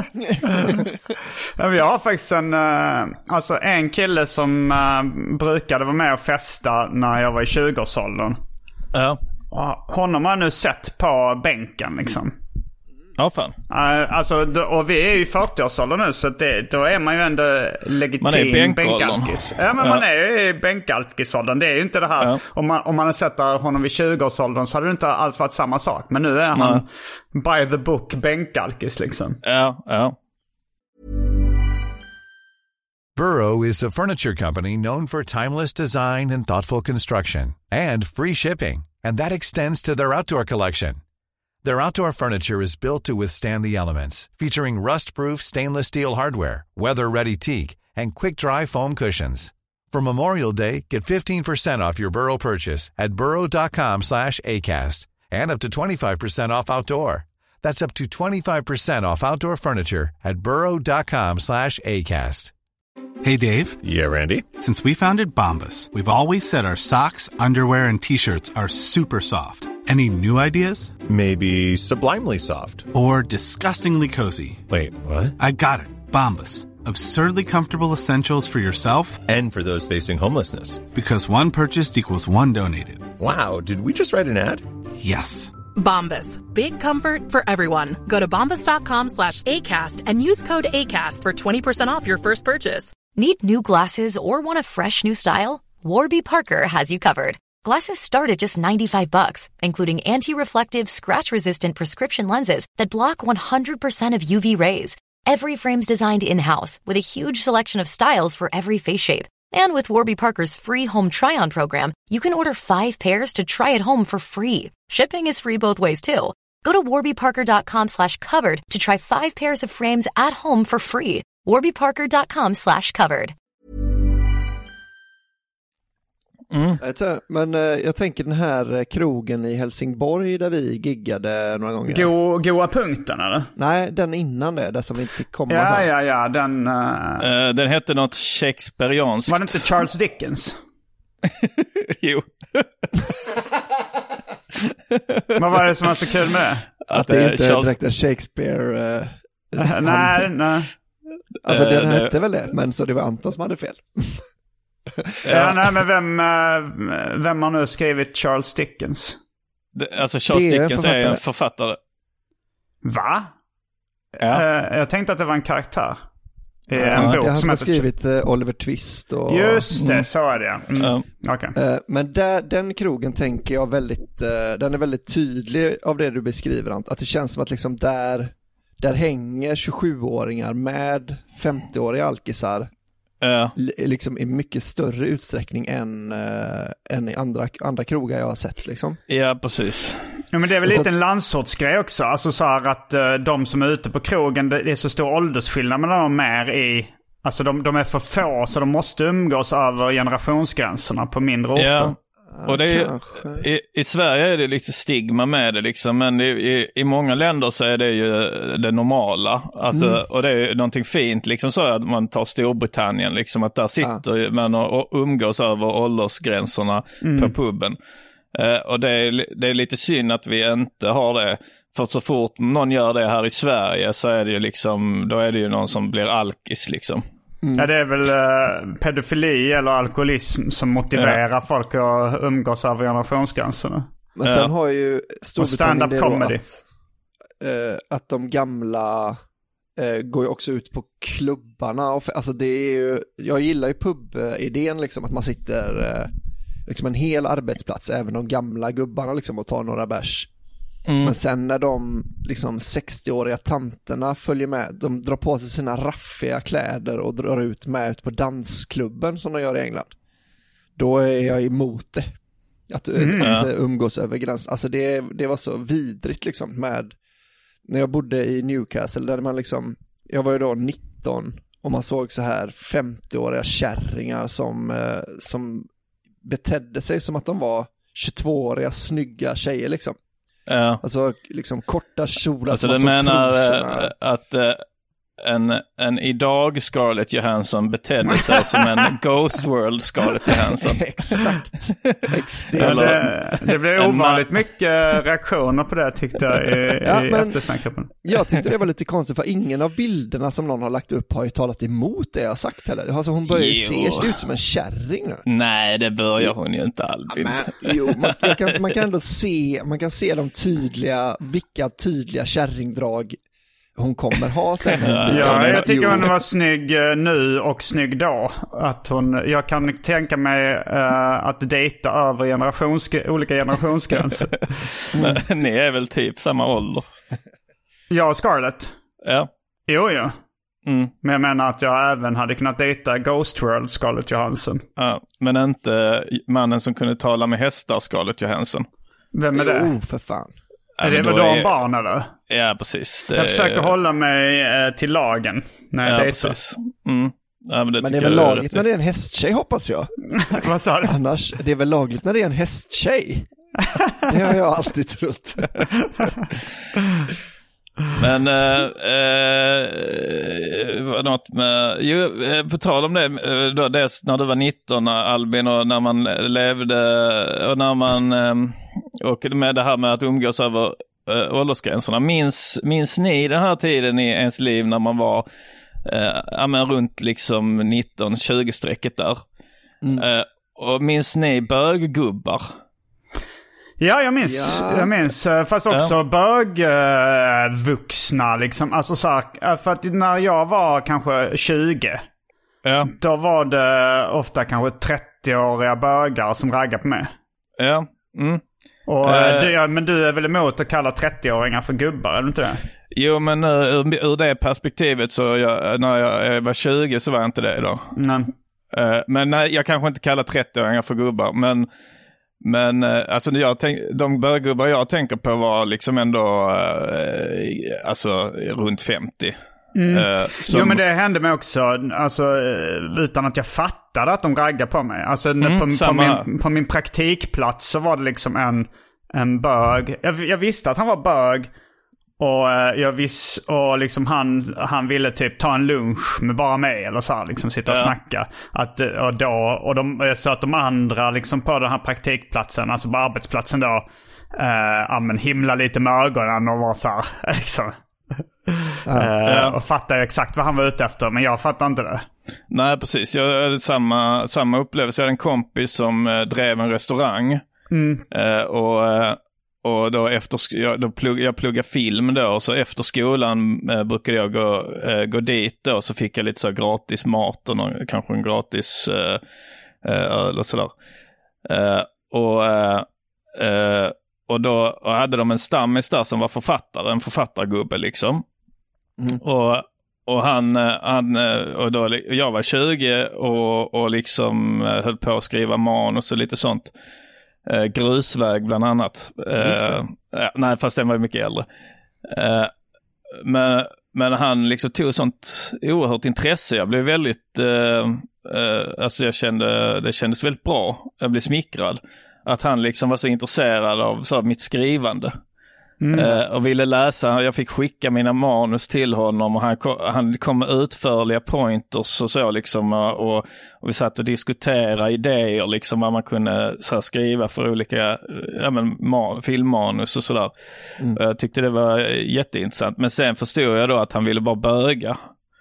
Vi har faktiskt en kille som brukade vara med och festa när jag var i 20-årsåldern. Ja. Honom har jag nu sett på bänken liksom. Ja, fan. Och vi är ju i 40-årsåldern nu, så då är man ju ändå legitim bänkalkis. Ja, men man är ju i bänkalkisåldern. Det är ju inte det här. Ja. Om man har sett honom vid 20-årsåldern så hade det inte alls varit samma sak. Men nu är han by the book bänkalkis liksom. Ja. Burrow is a furniture company known for timeless design and thoughtful construction and free shipping. And that extends to their outdoor collection. Their outdoor furniture is built to withstand the elements, featuring rust-proof stainless steel hardware, weather-ready teak, and quick-dry foam cushions. For Memorial Day, get 15% off your Burrow purchase at burrow.com/acast, and up to 25% off outdoor. That's up to 25% off outdoor furniture at burrow.com/acast. Hey, Dave. Yeah, Randy. Since we founded Bombas, we've always said our socks, underwear, and T-shirts are super soft. Any new ideas? Maybe sublimely soft. Or disgustingly cozy. Wait, what? I got it. Bombas. Absurdly comfortable essentials for yourself and for those facing homelessness. Because one purchased equals one donated. Wow, did we just write an ad? Yes. Bombas. Big comfort for everyone. Go to bombas.com/ACAST and use code ACAST for 20% off your first purchase. Need new glasses or want a fresh new style? Warby Parker has you covered. Glasses start at just $95, including anti-reflective, scratch-resistant prescription lenses that block 100% of UV rays. Every frame's designed in-house with a huge selection of styles for every face shape. And with Warby Parker's free home try-on program, you can order 5 pairs to try at home for free. Shipping is free both ways, too. Go to warbyparker.com/covered to try 5 pairs of frames at home for free. warbyparker.com/covered. Men jag tänker den här krogen i Helsingborg där vi giggade några gånger. Goa punkten, eller? Nej, den innan det, där som vi inte fick komma. Ja, den hette något shakespearianskt. Var det inte Charles Dickens? Jo. Vad var det som var så kul med det? Att det inte är direkt en Shakespeare... Nej. Alltså den hette väl det, men så det var Anton som hade fel. Men vem har nu skrivit Charles Dickens? Alltså Charles Dickens är en författare. Va? Ja. Jag tänkte att det var en karaktär. En bok han som har skrivit Oliver Twist och... Just det, så är det. Okay. Men den krogen tänker jag väldigt... den är väldigt tydlig av det du beskriver, Ant. Att det känns som att liksom där hänger 27-åringar med 50-åriga alkisar. Liksom i mycket större utsträckning än i andra krogar jag har sett liksom. Ja, precis. Ja, men det är väl lite en landsortsgrej också. Alltså så här att de som är ute på krogen, det är så stor åldersskillnad mellan dem är i... Alltså de är för få, så de måste umgås över generationsgränserna på mindre orter. Och det är, i Sverige är det lite stigma med det liksom, men i många länder så är det ju det normala. Alltså, och det är någonting fint liksom, så att man tar Storbritannien liksom, att där sitter man och umgås över åldersgränserna på puben. Och det är lite synd att vi inte har det. För så fort någon gör det här i Sverige så är det ju liksom, då är det ju någon som blir alkis liksom. Ja, det är väl pedofili eller alkoholism som motiverar folk att umgås över generationsgränserna. Men sen har ju Storbritannien det comedy. Att de gamla går ju också ut på klubbarna. Alltså det är ju, jag gillar ju pub-idén liksom, att man sitter liksom en hel arbetsplats, även de gamla gubbarna liksom, och tar några bärs. Men sen när de liksom 60-åriga tanterna följer med, de drar på sig sina raffiga kläder och drar ut på dansklubben som de gör i England. Då är jag emot det. Att umgås över gränsen. Alltså det var så vidrigt liksom, med när jag bodde i Newcastle där man liksom, jag var ju då 19 och man såg så här 50-åriga kärringar som betedde sig som att de var 22-åriga snygga tjejer liksom. Ja. Alltså liksom korta kjolar. Alltså du menar att en idag Scarlett Johansson betedde sig som en Ghost World Scarlett Johansson. Exakt. Det blev ovanligt mycket reaktioner på det, tyckte jag i eftersnacket. Jag tyckte det var lite konstigt, för ingen av bilderna som någon har lagt upp har ju talat emot det jag har sagt heller. Alltså hon börjar ju se ut som en kärring nu. Nej, det börjar hon ju inte, Albin. Man kan ändå se, man kan se vilka tydliga kärringdrag hon kommer ha sen. Jag tycker hon var snygg nu och snygg då. Jag kan tänka mig att dejta över olika generationsgränser. Men ni är väl typ samma ålder? Jag och Scarlett? Ja. Jo. Men jag menar att jag även hade kunnat dejta Ghost World Scarlett Johansson. Ja, men inte mannen som kunde tala med hästar Scarlett Johansson. Vem är det? För fan. Är det väl de barn eller? Ja, precis. Jag försöker hålla mig till lagen när jag dejtar. Precis. Ja, men det är väl lagligt när det är en hästtjej, hoppas jag. Vad sa du? Annars, det är väl lagligt när det är en hästtjej. Det har jag alltid trott. Men något med, på tal om det, när du var 19, Albin, och när man levde och när man och med det här med att umgås över åldersgränserna, minns ni den här tiden i ens liv när man var runt liksom 19-20-strecket där? Och minns ni böggubbar? Ja, jag minns. Fast också bögvuxna liksom. Alltså så här, för att när jag var kanske 20, då var det ofta kanske 30-åriga bögar som raggade på mig. Ja. Och men du är väl emot att kalla 30-åringar för gubbar, eller inte det? Jo, men ur det perspektivet så när jag var 20 så var jag inte det då. Nej. Men nej, jag kanske inte kallar 30-åringar för gubbar, men alltså de böggubbar jag tänker på var liksom ändå alltså runt 50. Jo, men det hände mig också, alltså, utan att jag fattade att de raggade på mig. Alltså på min praktikplats så var det liksom en bög. Jag visste att han var bög. Och och liksom han ville typ ta en lunch med bara mig eller så här, liksom sitta och snacka. Så att de andra liksom på den här praktikplatsen, alltså på arbetsplatsen då, himla lite med ögonen och var så här, liksom. Och fattade exakt vad han var ute efter, men jag fattade inte det. Nej, precis. Jag hade samma upplevelse. Jag hade en kompis som drev en restaurang. Och då jag pluggade film då, så efter skolan brukade jag gå dit då, så fick jag lite så gratis mat och kanske en gratis öl och sådär. Och då hade de en stammis där som var en författargubbe liksom. Och han och då jag var 20 och liksom höll på att skriva manus och lite sånt. Grusväg bland annat. Nej, fast den var mycket äldre. Men han liksom tog sånt oerhört intresse. Jag blev väldigt alltså det kändes väldigt bra. Jag blev smickrad. att han liksom var så intresserad av så mitt skrivande. Och ville läsa. Jag fick skicka mina manus till honom och han kom med utförliga pointers och så liksom, och vi satt och diskuterade idéer liksom vad man kunde så här, skriva för olika filmmanus och sådär. Jag tyckte det var jätteintressant, men sen förstod jag då att han ville bara böga.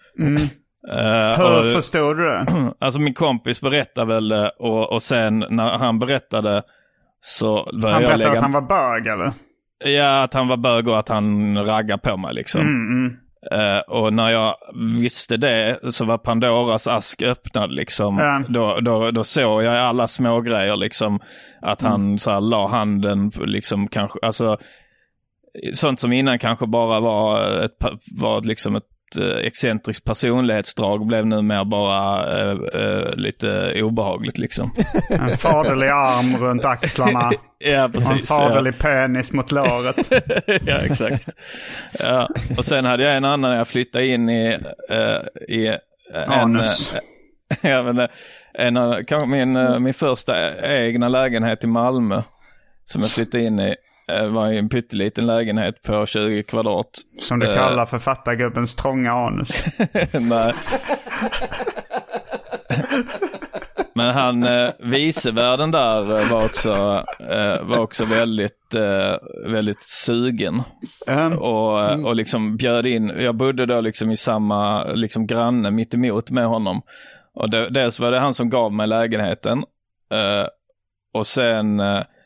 Hur förstod du det? Alltså min kompis berättade väl det, och sen när han berättade så började han berättade att han var bög eller? Ja, att han var bög och att han raggade på mig liksom. Och när jag visste det så var Pandoras ask öppnad liksom. Då såg jag alla små grejer liksom, att han så här, la handen liksom, kanske, alltså sånt som innan kanske bara var liksom ett excentriskt personlighetsdrag blev nu mer bara lite obehagligt liksom. En faderlig arm runt axlarna. Ja, precis. Och en faderlig penis mot låret. Ja, exakt. Ja. Och sen hade jag en annan när jag flyttade in i anus. Min första egna lägenhet i Malmö som jag flyttade in i var en pytteliten lägenhet på 20 kvadrat. Som du kallar författargubbens trånga anus. Nej. Men han vicevärden där var också väldigt sugen. Och liksom bjöd in. Jag bodde då liksom i samma liksom granne mitt emot med honom. Och dels var det han som gav mig lägenheten. Och sen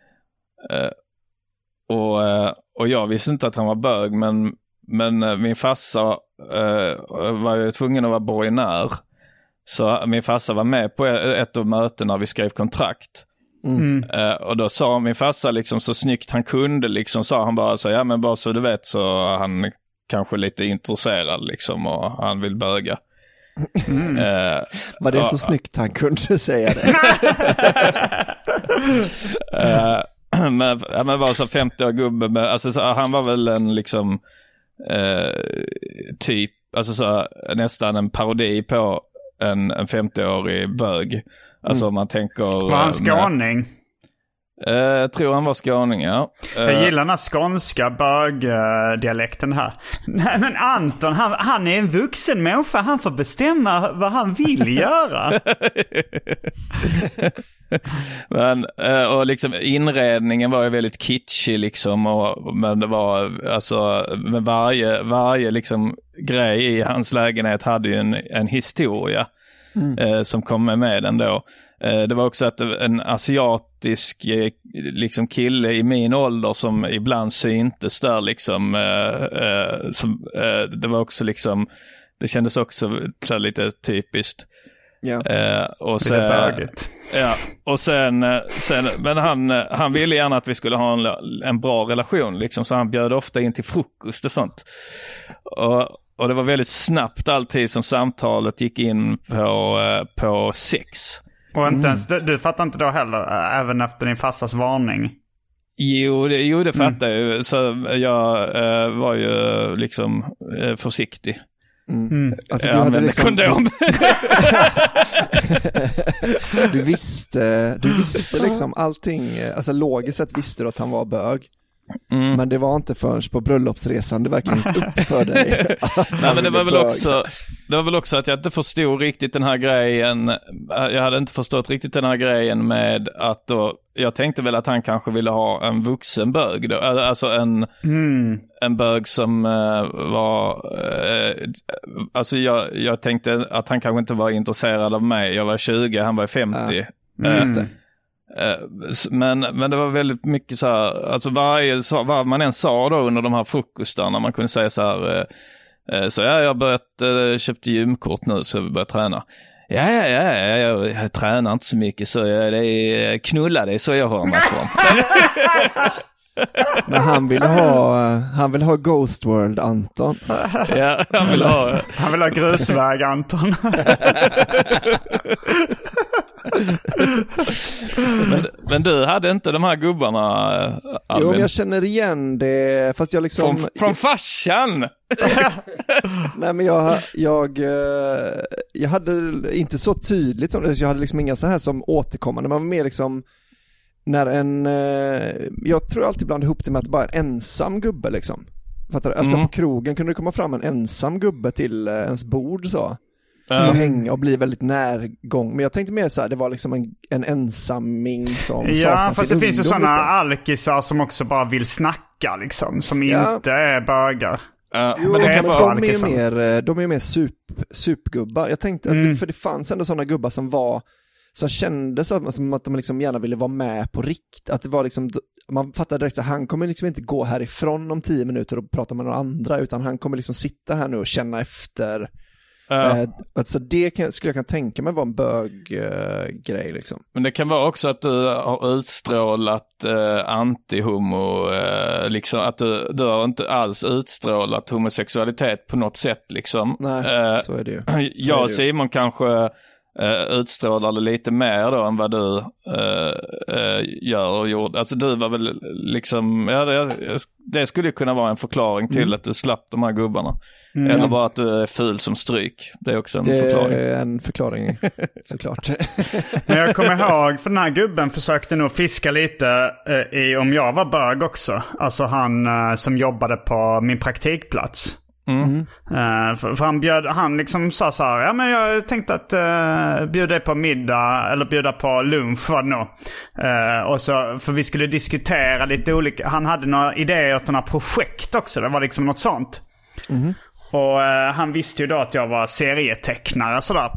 och jag visste inte att han var bög, men min farsa var ju tvungen att vara borgenär. Så min farsa var med på ett av mötena när vi skrev kontrakt. Och då sa min farsa liksom så snyggt han kunde liksom, sa han bara så, ja men bara så du vet så han kanske lite intresserad liksom och han vill böga. Var det så snyggt han kunde säga det? Men var så 50-årig gubbe med, alltså så, han var väl en liksom typ, alltså så nästan en parodi på en 50-årig bög. Alltså om man tänker... Var han skåning? Jag tror han var skåning, ja. Jag gillar den här skånska bögdialekten här. Nej men Anton, han är en vuxen människa. Han får bestämma vad han vill göra. Men, och liksom inredningen var ju väldigt kitschig liksom, men det var alltså med varje liksom grej i hans lägenhet hade ju en historia som kom med den då. Det var också att en asiatisk liksom kille i min ålder som ibland syntes där liksom, det var också liksom, det kändes också så lite typiskt. Och sen men han ville gärna att vi skulle ha en bra relation liksom, så han bjöd ofta in till frukost och sånt. Och det var väldigt snabbt alltid som samtalet gick in på sex. Och inte ens, du fattar inte då heller, även efter din farsas varning? Jo, det fattar jag ju. Så jag var ju liksom försiktig. Alltså, jag använde liksom kondom. du visste liksom allting, alltså logiskt sett visste du att han var bög. Men det var inte förrän på bröllopsresan det verkligen gick upp för dig. Nej, men det var väl också att jag inte förstod riktigt den här grejen. Jag hade inte förstått riktigt den här grejen med att då, jag tänkte väl att han kanske ville ha en vuxen bög då. Alltså en bög som var alltså jag tänkte att han kanske inte var intresserad av mig. Jag var 20, han var 50. Just det. Men det var väldigt mycket så här, alltså vad man än sa då under de här frukostarna, man kunde säga så här, så jag har börjat köpte gymkort nu så vi börjar träna. Jag tränar inte så mycket så knulla det så jag har mig från. Men han vill ha Ghost World Anton. Ja, han vill ha grusväg Anton. men du hade inte de här gubbarna, Albin? Jo, men jag känner igen det, fast jag liksom... Från farsan! Nej, men jag hade inte så tydligt som det, jag hade liksom inga så här som återkommande, man var mer liksom jag tror alltid bland ihop det med att bara en ensam gubbe liksom. Fattar du? Alltså på krogen kunde det komma fram en ensam gubbe till ens bord så. Och hänga och bli väldigt närgång. Men jag tänkte mer så här, det var liksom en ensamming som ja, fast det finns ju sådana alkisar som också bara vill snacka liksom, som inte är bögar. Jo, men de är mer supgubbar. Jag tänkte att för det fanns ändå sådana gubbar som kände som att de liksom gärna ville vara med på rikt. Att det var liksom, man fattade direkt så han kommer liksom inte gå härifrån om 10 minuter och prata med några andra, utan han kommer liksom sitta här nu och känna efter. Alltså det skulle jag kunna tänka mig var en böggrej liksom. Men det kan vara också att du har utstrålat anti-homo, liksom att du har inte alls utstrålat homosexualitet på något sätt liksom. Nej, så är det ju. Jag och Simon kanske utstrålar det lite mer då än vad du gör och gjorde. Alltså du var väl liksom, det skulle kunna vara en förklaring till att du slapp de här gubbarna. Eller bara att du är ful som stryk. Det är också en förklaring. Det är en förklaring, såklart. Jag kommer ihåg, för den här gubben försökte nog fiska lite i om jag var bög också. Alltså han som jobbade på min praktikplats. För han liksom sa så här, ja men jag tänkte att bjuda dig på middag eller bjuda på lunch var det nog. Och så, för vi skulle diskutera lite olika, han hade några idéer till några projekt också, det var liksom något sånt. Och han visste ju då att jag var serietecknare sådär.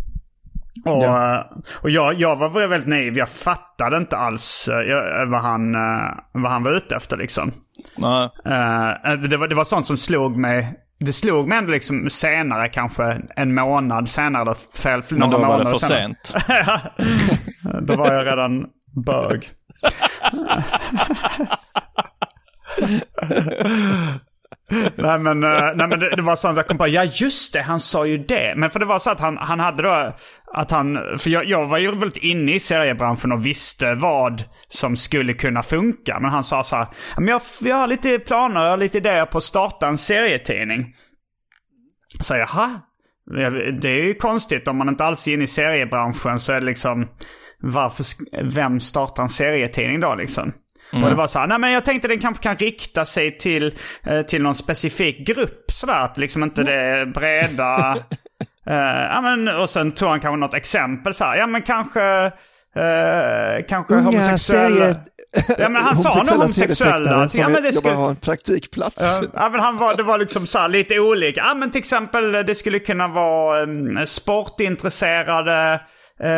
Och jag var väldigt naiv, jag fattade inte alls vad han var ute efter liksom. Det var sånt som slog mig. Det slog mig ändå liksom senare, kanske en månad senare. Men då var det för sent. Då var jag redan bög. Nej men det var sånt jag kom på. Ja just det, han sa ju det. Men för det var så att han hade då att han, för jag var ju väldigt inne i seriebranschen och visste vad som skulle kunna funka. Men han sa så här, men jag har lite planer, jag har lite idéer på att starta en serietidning. Så jaha, det är ju konstigt om man inte alls är inne i seriebranschen, så är det liksom, vem startar en serietidning då liksom? Och det var så här, nej men jag tänkte den kanske kan rikta sig till någon specifik grupp sådär, att liksom inte det är breda. Ja men, och sen tog han kanske något exempel så här, ja men kanske homosexuella. Ja men han sa nog homosexuella. Ja men det skulle ha en praktikplats. Ja men det var liksom så här, lite olika. Ja men till exempel det skulle kunna vara sportintresserade,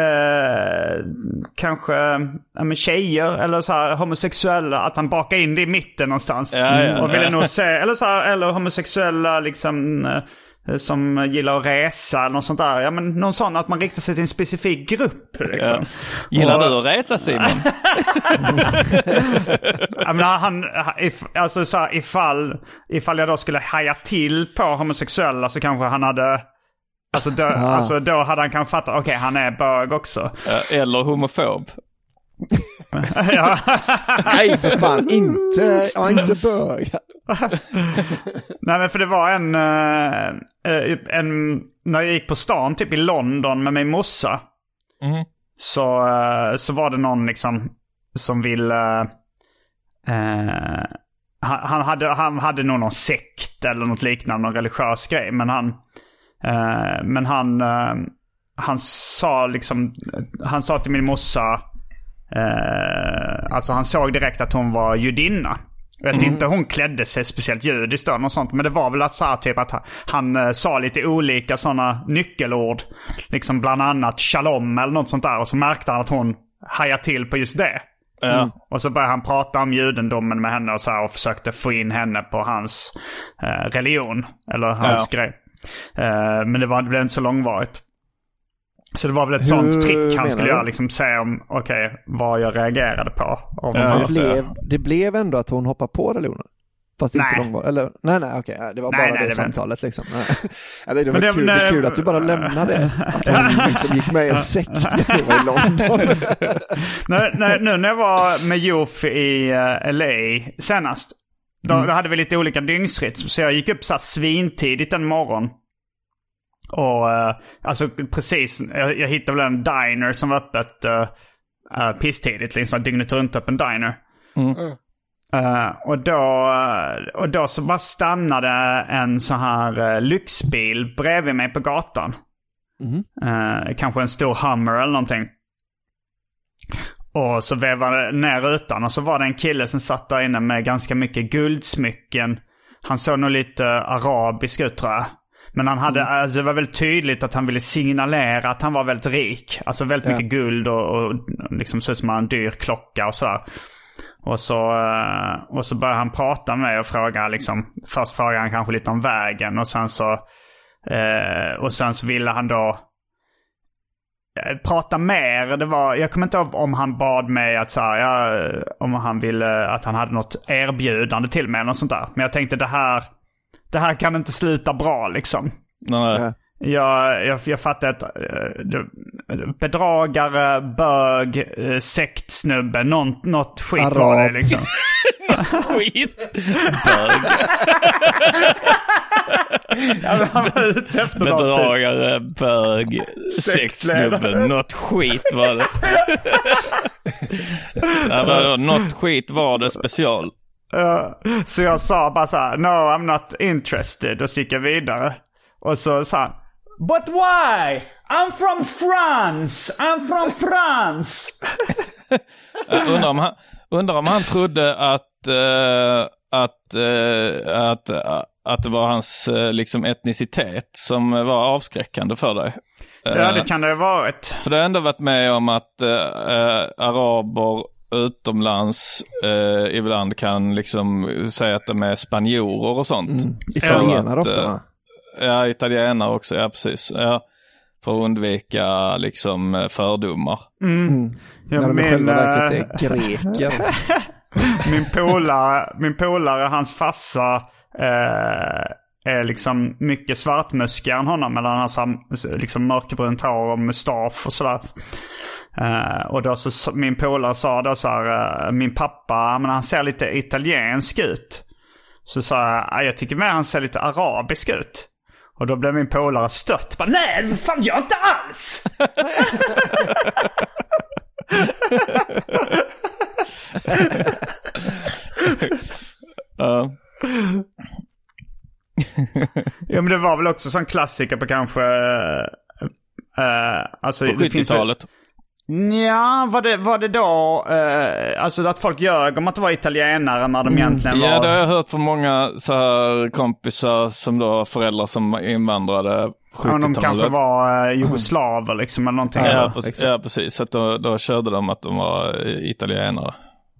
kanske tjejer eller så här homosexuella, att han bakar in det i mitten någonstans. Och ville nog se, eller så här, eller homosexuella liksom som gillar att resa eller något sånt där. Ja men någon sån, att man riktar sig till en specifik grupp liksom. Gillar du att resa, Simon? Ja men alltså så här, ifall jag då skulle haja till på homosexuella, så kanske han hade alltså då hade han kanske fattat, okej, han är bög också. Eller homofob. Nej för fan, inte bög. Nej men för det var en när jag gick på stan typ i London med min morsa, så var det någon liksom som ville han hade nog någon sekt eller något liknande, någon religiös grej, men han sa till min morsa, alltså han såg direkt att hon var judinna. Jag tyckte inte hon klädde sig speciellt judiskt och sånt, men det var väl så här, typ att han sa lite olika sådana nyckelord, liksom bland annat shalom eller något sånt där, och så märkte han att hon hajade till på just det. Och så började han prata om judendomen med henne och så här, och försökte få in henne på hans religion eller hans grej. Men det blev inte så långvarigt. Så det var väl ett sånt trick han skulle göra, liksom säga om vad jag reagerade på. Det blev ändå att hon hoppade på religionen. Fast inte långvarigt. Eller nej, okej. Det var bara det samtalet liksom. Det var kul att du bara lämnade det. Att hon liksom gick med i en sekt när du var i London. Nu när jag var med Jof i LA senast, då hade vi lite olika dygnsrytm. Så jag gick upp så här svintidigt en morgon. Och alltså precis, jag hittade väl en diner som var öppet pisstidigt, liksom dygnet runt öppen diner. Och då så bara stannade en så här lyxbil bredvid mig på gatan. Kanske en stor Hummer eller någonting. Och så vevade ner rutan och så var det en kille som satt där inne med ganska mycket guldsmycken. Han såg nog lite arabisk ut, tror jag. Men han hade, alltså det var väldigt tydligt att han ville signalera att han var väldigt rik. Alltså väldigt mycket guld och liksom så ut som en dyr klocka och sådär. Och så började han prata med mig och fråga liksom, först frågade han kanske lite om vägen och sen så ville han då prata mer. Jag kommer inte ihåg om han bad mig att om han ville att han hade något erbjudande till mig eller något sånt där. Men jag tänkte det här kan inte sluta bra liksom. Nej. Jag fattar att bedragare, bög, sektsnubbe, något skit Arab. var det liksom. Skit. Bög. Han var ute efter bedragare, bög, sektsnubbe, något skit var det. Något skit var det special. Så jag sa bara så här: no, I'm not interested, och så gick jag vidare. Och så sa han: but why? I'm from France. Undrar om han trodde att det var hans liksom etnicitet som var avskräckande för dig. Ja, det kan det ha varit. För det har ändå varit med om att araber utomlands ibland kan liksom säga att de är spanjorer och sånt. Italienare ofta, va? Ja, italienare också, ja precis. Ja, för att undvika liksom fördomar. När de i själva verket är greker. Min polare, hans farsa är liksom mycket svartmuskigare än honom, medan han har liksom mörkbrunt hår och mustasch och sådär. Och då så min polare sa då så här: min pappa, men han ser lite italiensk ut. Så sa jag tycker mer han ser lite arabisk ut. Och då blev min polare stött. Bara, nej, fan, jag inte alls! Ja, men det var väl också sån klassiker på kanske alltså på 70-talet. Ja, var det då alltså att folk ljög om att det var italienare när de egentligen var... Ja, det har jag hört från många så här kompisar som då har föräldrar som invandrade 70-talet. De kanske var jugoslaver liksom eller någonting. Ja, precis. Så att då körde de att de var italienare.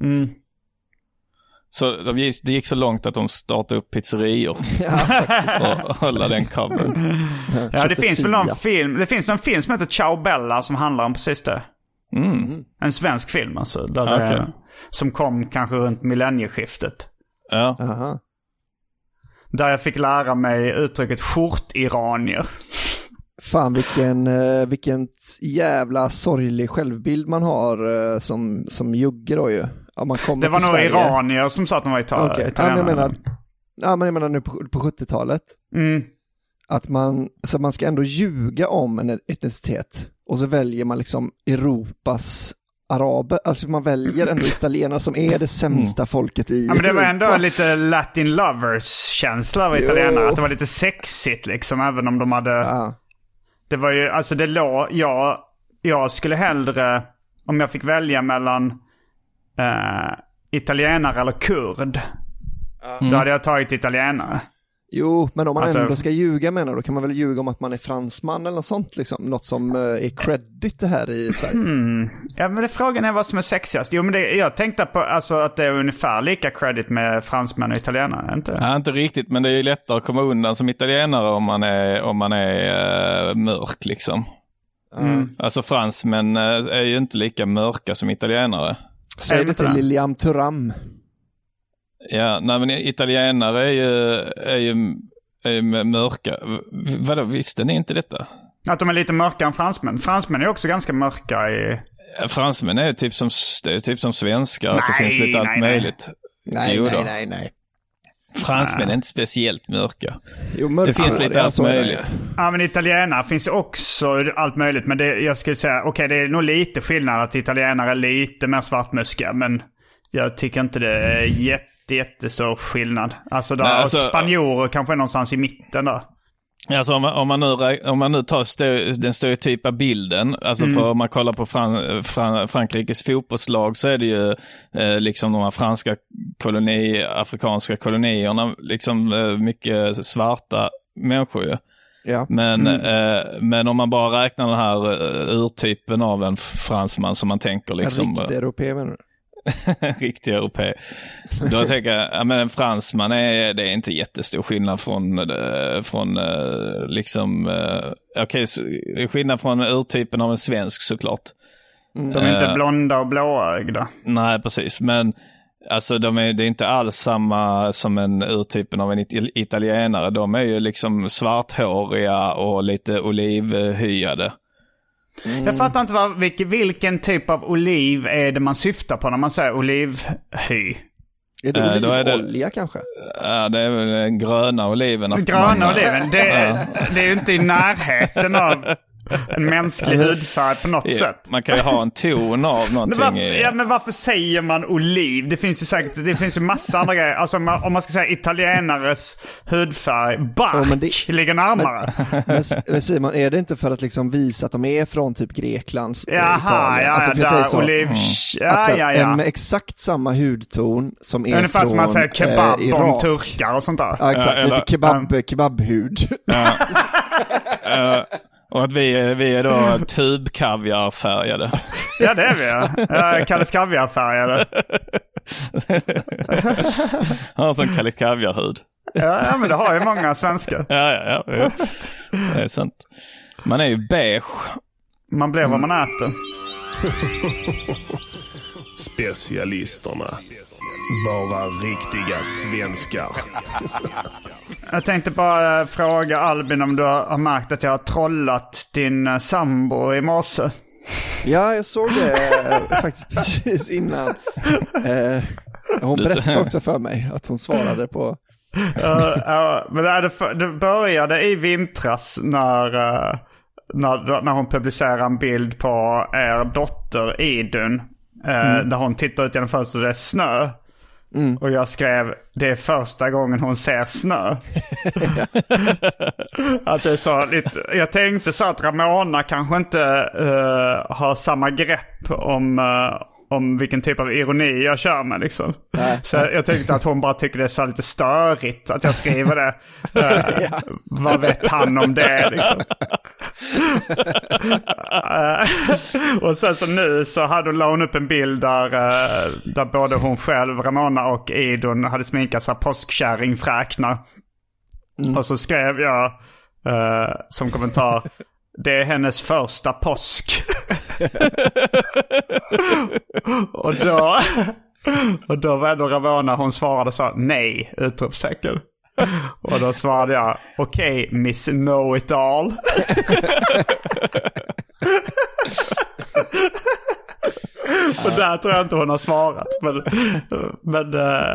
Så det gick så långt att de startade upp pizzerior för att hålla den covern. Ja, det finns väl någon film. Det finns någon film som heter Ciao Bella som handlar om precis det. En svensk film alltså, som kom kanske runt millennieskiftet. Ja. Där jag fick lära mig uttrycket skjortiranier. Fan, vilken jävla sorglig självbild man har som jugge då ju. Man det var nog iranier som sa att de var italienare. Men jag menar nu på 70-talet. Att man ska ändå ljuga om en etnicitet. Och så väljer man liksom Europas araber. Alltså man väljer ändå italienare som är det sämsta folket i men det var Europa. ändå lite Latin lovers-känsla av italienare. Att det var lite sexigt liksom, även om de hade... Det var ju, alltså det låg... Jag skulle hellre, om jag fick välja mellan italienare eller kurd, då hade jag tagit italienare. Jo, men om man ändå ska ljuga menar då kan man väl ljuga om att man är fransman eller något sånt liksom. Något som är credit det här i Sverige. Ja, men frågan är vad som är sexigast. Jo, men jag tänkte på alltså, att det är ungefär lika credit med fransmän och italienare, inte det? Ja, inte riktigt, men det är ju lättare att komma undan som italienare om man är mörk liksom. Alltså fransmän är ju inte lika mörka som italienare. Säg det till Lilian Thuram. Ja, nej, men italienare är ju mörka. Vadå, visste ni inte detta? Att de är lite mörkare än fransmän. Fransmän är också ganska mörka i... Fransmän är typ som svenskar. Att det finns lite allt möjligt. Nej. Fransmän är inte speciellt mörka. Jo, det finns lite allt möjligt. Ja, men italienare finns också allt möjligt. Men jag skulle säga, det är nog lite skillnad att italienare är lite mer svartmuskiga. Men jag tycker inte det är jättestor skillnad. Alltså, spanjorer kanske är någonstans i mitten där. Alltså om man nu tar den stereotypa bilden, alltså för om man kollar på Frankrikes fotbollslag, så är det ju liksom de här franska afrikanska kolonierna, liksom mycket svarta människor ju. Ja. Men om man bara räknar den här urtypen av en fransman som man tänker liksom... En riktig europé menar du? Riktig europé. Då tänker jag, men en fransman det är inte jättestor skillnad från liksom det är skillnad från urtypen av en svensk såklart. De är inte blonda och blåögda. Nej, precis, men alltså det är inte alls samma som en urtypen av en italienare. De är ju liksom svarthåriga och lite olivhyade. Jag fattar inte vilken typ av oliv är det man syftar på när man säger olivhy. Är det olivolja kanske? Ja, det är väl den gröna oliven. Gröna oliven, det är ju inte i närheten av en mänsklig hudfärg på något sätt. Man kan ju ha en ton av någonting. Men varför säger man oliv? Det finns ju massa andra grejer. Alltså om man ska säga italienares hudfärg, ligger närmare. Men Simon, är det inte för att liksom visa att de är från typ Greklands, Italien? Alltså, oliv. En med exakt samma hudton som är ungefär från som man säger kebab Irak. om turkar och sånt där. Ja, exakt. Lite kebabhud. Och att vi är då tubkaviarfärgade. Ja, det är vi. Kalles kaviarfärgade. Ja, som Kalles kaviarhud. Ja, men det har ju många svenskar. Ja. Det är sant. Man är ju beige. Man blir vad man äter. Specialisterna. Bara riktiga svenskar. Jag tänkte bara fråga Albin om du har märkt att jag har trollat din sambo i morse. Ja, jag såg det faktiskt precis innan. Hon berättade också för mig att hon svarade på... Men det började i vintras när hon publicerade en bild på er dotter Idun. Där hon tittar ut genom fönstret och det är snö. Och jag skrev, det är första gången hon ser snö. Att det är så lite, jag tänkte så att Ramona kanske inte har samma grepp om vilken typ av ironi jag kör med liksom. Så jag tänkte att hon bara tycker det är så lite störigt att jag skriver det. Vad vet han om det liksom? Och sen så nu så la hon upp en bild där både hon själv, Ramona och Idun hade sminkat sig påskkärringfräknar. Och så skrev jag som kommentar, det är hennes första påsk. och då var då Ramona, hon svarade så nej, utropstecken. Och då svarade jag, okej, Miss Know-It-All. Och där tror jag inte hon har svarat. Men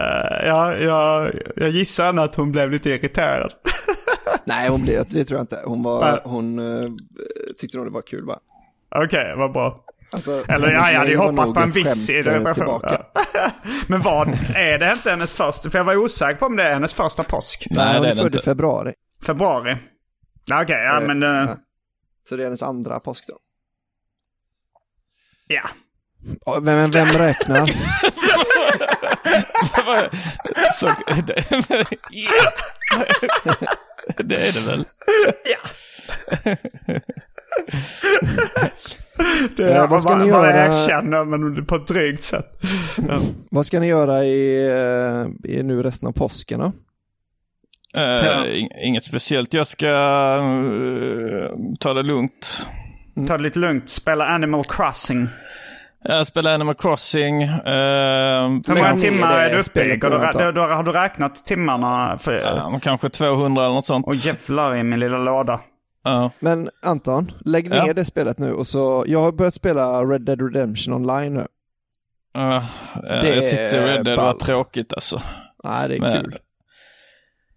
jag gissar att hon blev lite irriterad. Nej, det tror jag inte. Hon tyckte nog det var kul, va? Okej, vad bra. Alltså, eller jag hade ju hoppats på en viss irritation. Men vad är det inte hennes första? För jag var osäker på om det är hennes första påsk. Nej, hon är född i februari. Februari? Okej, men... Ja. Så det är hennes andra påsk då? Ja. Men vem räknar? Så, det är det väl? Ja. Det är vad ska ni göra? Jag känner, men på ett drygt sätt. Vad ska ni göra i nu resten av påsken då? Inget speciellt. Jag ska ta det lugnt. Ta det lite lugnt. Spela Animal Crossing. Jag spelar Animal Crossing. Hur många timmar är du uppe i? Har du räknat timmarna? Kanske 200 eller något sånt. Och jävlar i min lilla låda. Men Anton, lägg ner det spelet nu. Och så, jag har börjat spela Red Dead Redemption online nu. Jag tyckte Red Dead var tråkigt alltså. Nej, det är kul.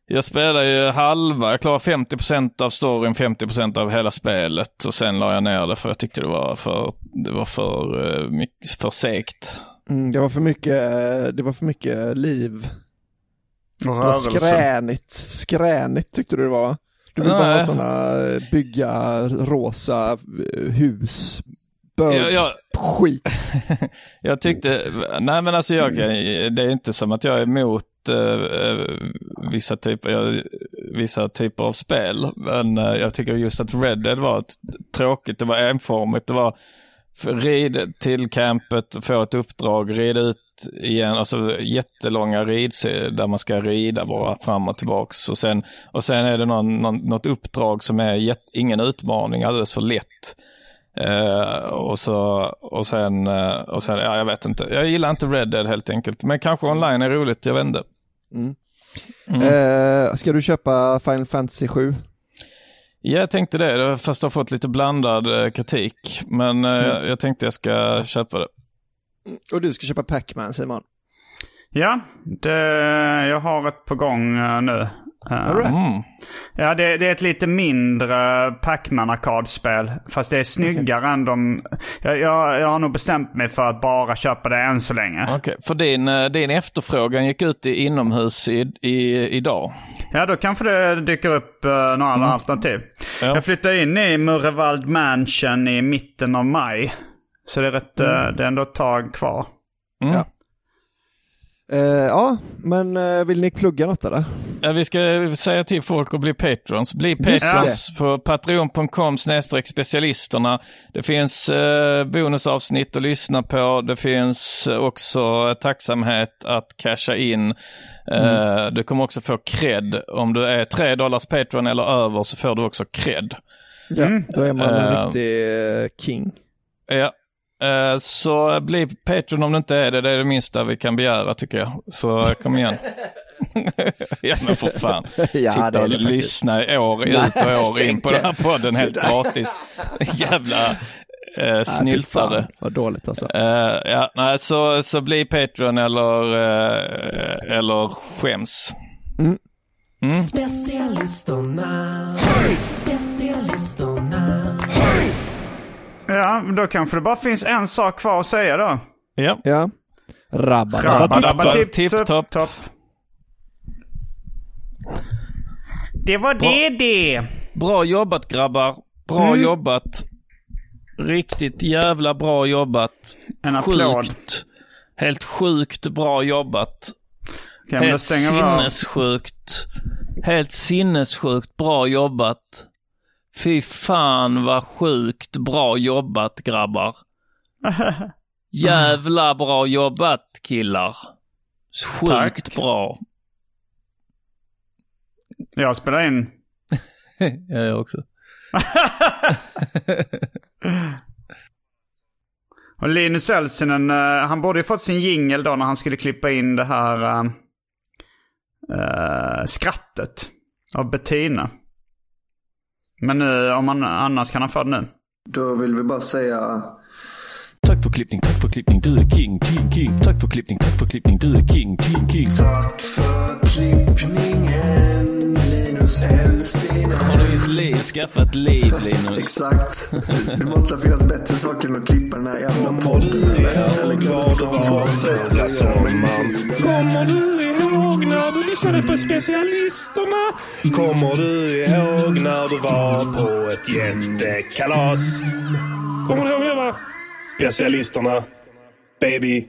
Jag spelar ju halva, jag klarar 50% av storyn, 50% av hela spelet och sen la jag ner det för jag tyckte det var för segt. Det var för mycket liv. Skränigt tyckte du det var. Du vill bara ha såna bygga rosa hus. Skit. Jag tyckte, nej men alltså det är inte som att jag är emot vissa typer av spel, men jag tycker just att Red Dead var tråkigt, det var enformigt, det var rid till campet, få ett uppdrag, rida ut igen, alltså jättelånga rids där man ska rida bara fram och tillbaks och sen är det något uppdrag som är ingen utmaning, alldeles för lätt. Och sen jag vet inte. Jag gillar inte Red Dead helt enkelt. Men kanske online är roligt, jag vet inte. Ska du köpa Final Fantasy 7? Ja, jag tänkte det. Fast jag har fått lite blandad kritik. Men jag tänkte jag ska köpa det. Och du ska köpa Pac-Man, Simon? Ja, jag har ett på gång nu. Ja, det är ett lite mindre Pac-Man-arkadspel. Fast det är snyggare än de... Jag har nog bestämt mig för att bara köpa det än så länge. Okej, för din efterfrågan gick ut inomhus idag. Ja, då kanske det dyker upp några andra alternativ. Ja. Jag flyttar in i Murrevald Mansion i mitten av maj. Så det är det är ändå ett tag kvar. Ja. Ja, men vill ni plugga något eller? Ja, vi ska säga till folk att bli patrons. Bli patrons på patreon.com/specialisterna. Det finns bonusavsnitt att lyssna på. Det finns också tacksamhet att casha in. Du kommer också få cred. Om du är $3 patron eller över så får du också cred. Ja, då är man en riktig king. Ja. Så bli Patreon om det inte är det. Det är det minsta vi kan begära, tycker jag. Så kom igen. Ja, men för fan. Sitta och lyssna år ut och år in på den här podden helt gratis. Jävla snyltade. Vad dåligt alltså. Så bli Patreon eller skäms. Specialisterna. Ja, då kanske det bara finns en sak kvar att säga då. Ja. Rabba tipp-topp. Det var det. Bra jobbat, grabbar. Bra jobbat. Riktigt jävla bra jobbat. En applåd. Helt sjukt bra jobbat. Helt sinnessjukt bra jobbat. Fy fan vad sjukt bra jobbat, grabbar. Jävla bra jobbat, killar. Sjukt Tack. Bra. Jag spelar in. Jag också. Och Linus Elsinen, han borde ju fått sin jingle då när han skulle klippa in det här skrattet av Bettina. Men nu, annars kan han få det nu. Då vill vi bara säga... Tack för klippning, du är king. Tack för klippning, du är king. Tack för klippningen, Linus Elsinen. Har du skaffat liv, Linus? Exakt. Det måste finnas bättre saker än att klippa den här jävla podden. Eller Kommer du ihåg när du lyssnade på Specialisterna? Kommer du ihåg när du var på ett jättekalas? Kommer du ihåg det, va? Specialisterna, baby.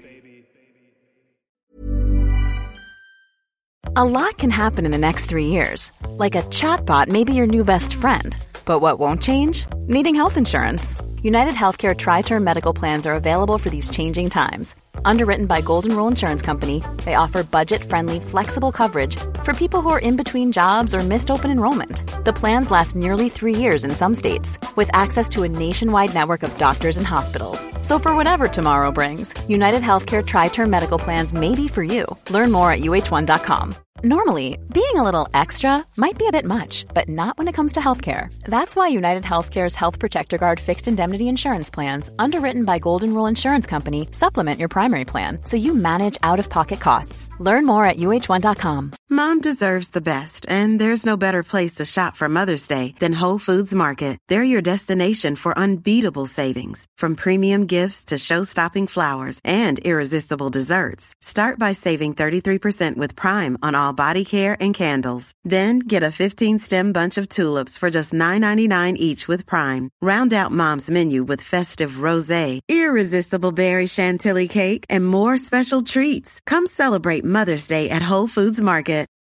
A lot can happen in the next 3 years. Like a chatbot may be your new best friend. But what won't change? Needing health insurance. United Healthcare Tri-Term Medical Plans are available for these changing times. Underwritten by Golden Rule Insurance Company, they offer budget-friendly, flexible coverage for people who are in between jobs or missed open enrollment. The plans last nearly 3 years in some states, with access to a nationwide network of doctors and hospitals. So for whatever tomorrow brings, United Healthcare Tri-Term Medical Plans may be for you. Learn more at uh1.com. Normally, being a little extra might be a bit much, but not when it comes to healthcare. That's why United Healthcare's Health Protector Guard fixed indemnity insurance plans, underwritten by Golden Rule Insurance Company, supplement your primary plan so you manage out-of-pocket costs. Learn more at uh1.com. Mom deserves the best, and there's no better place to shop for Mother's Day than Whole Foods Market. They're your destination for unbeatable savings, from premium gifts to show-stopping flowers and irresistible desserts. Start by saving 33% with Prime on all body care and candles. Then get a 15-stem bunch of tulips for just $9.99 each with Prime. Round out Mom's menu with festive rosé, irresistible berry chantilly cake, and more special treats. Come celebrate Mother's Day at Whole Foods Market.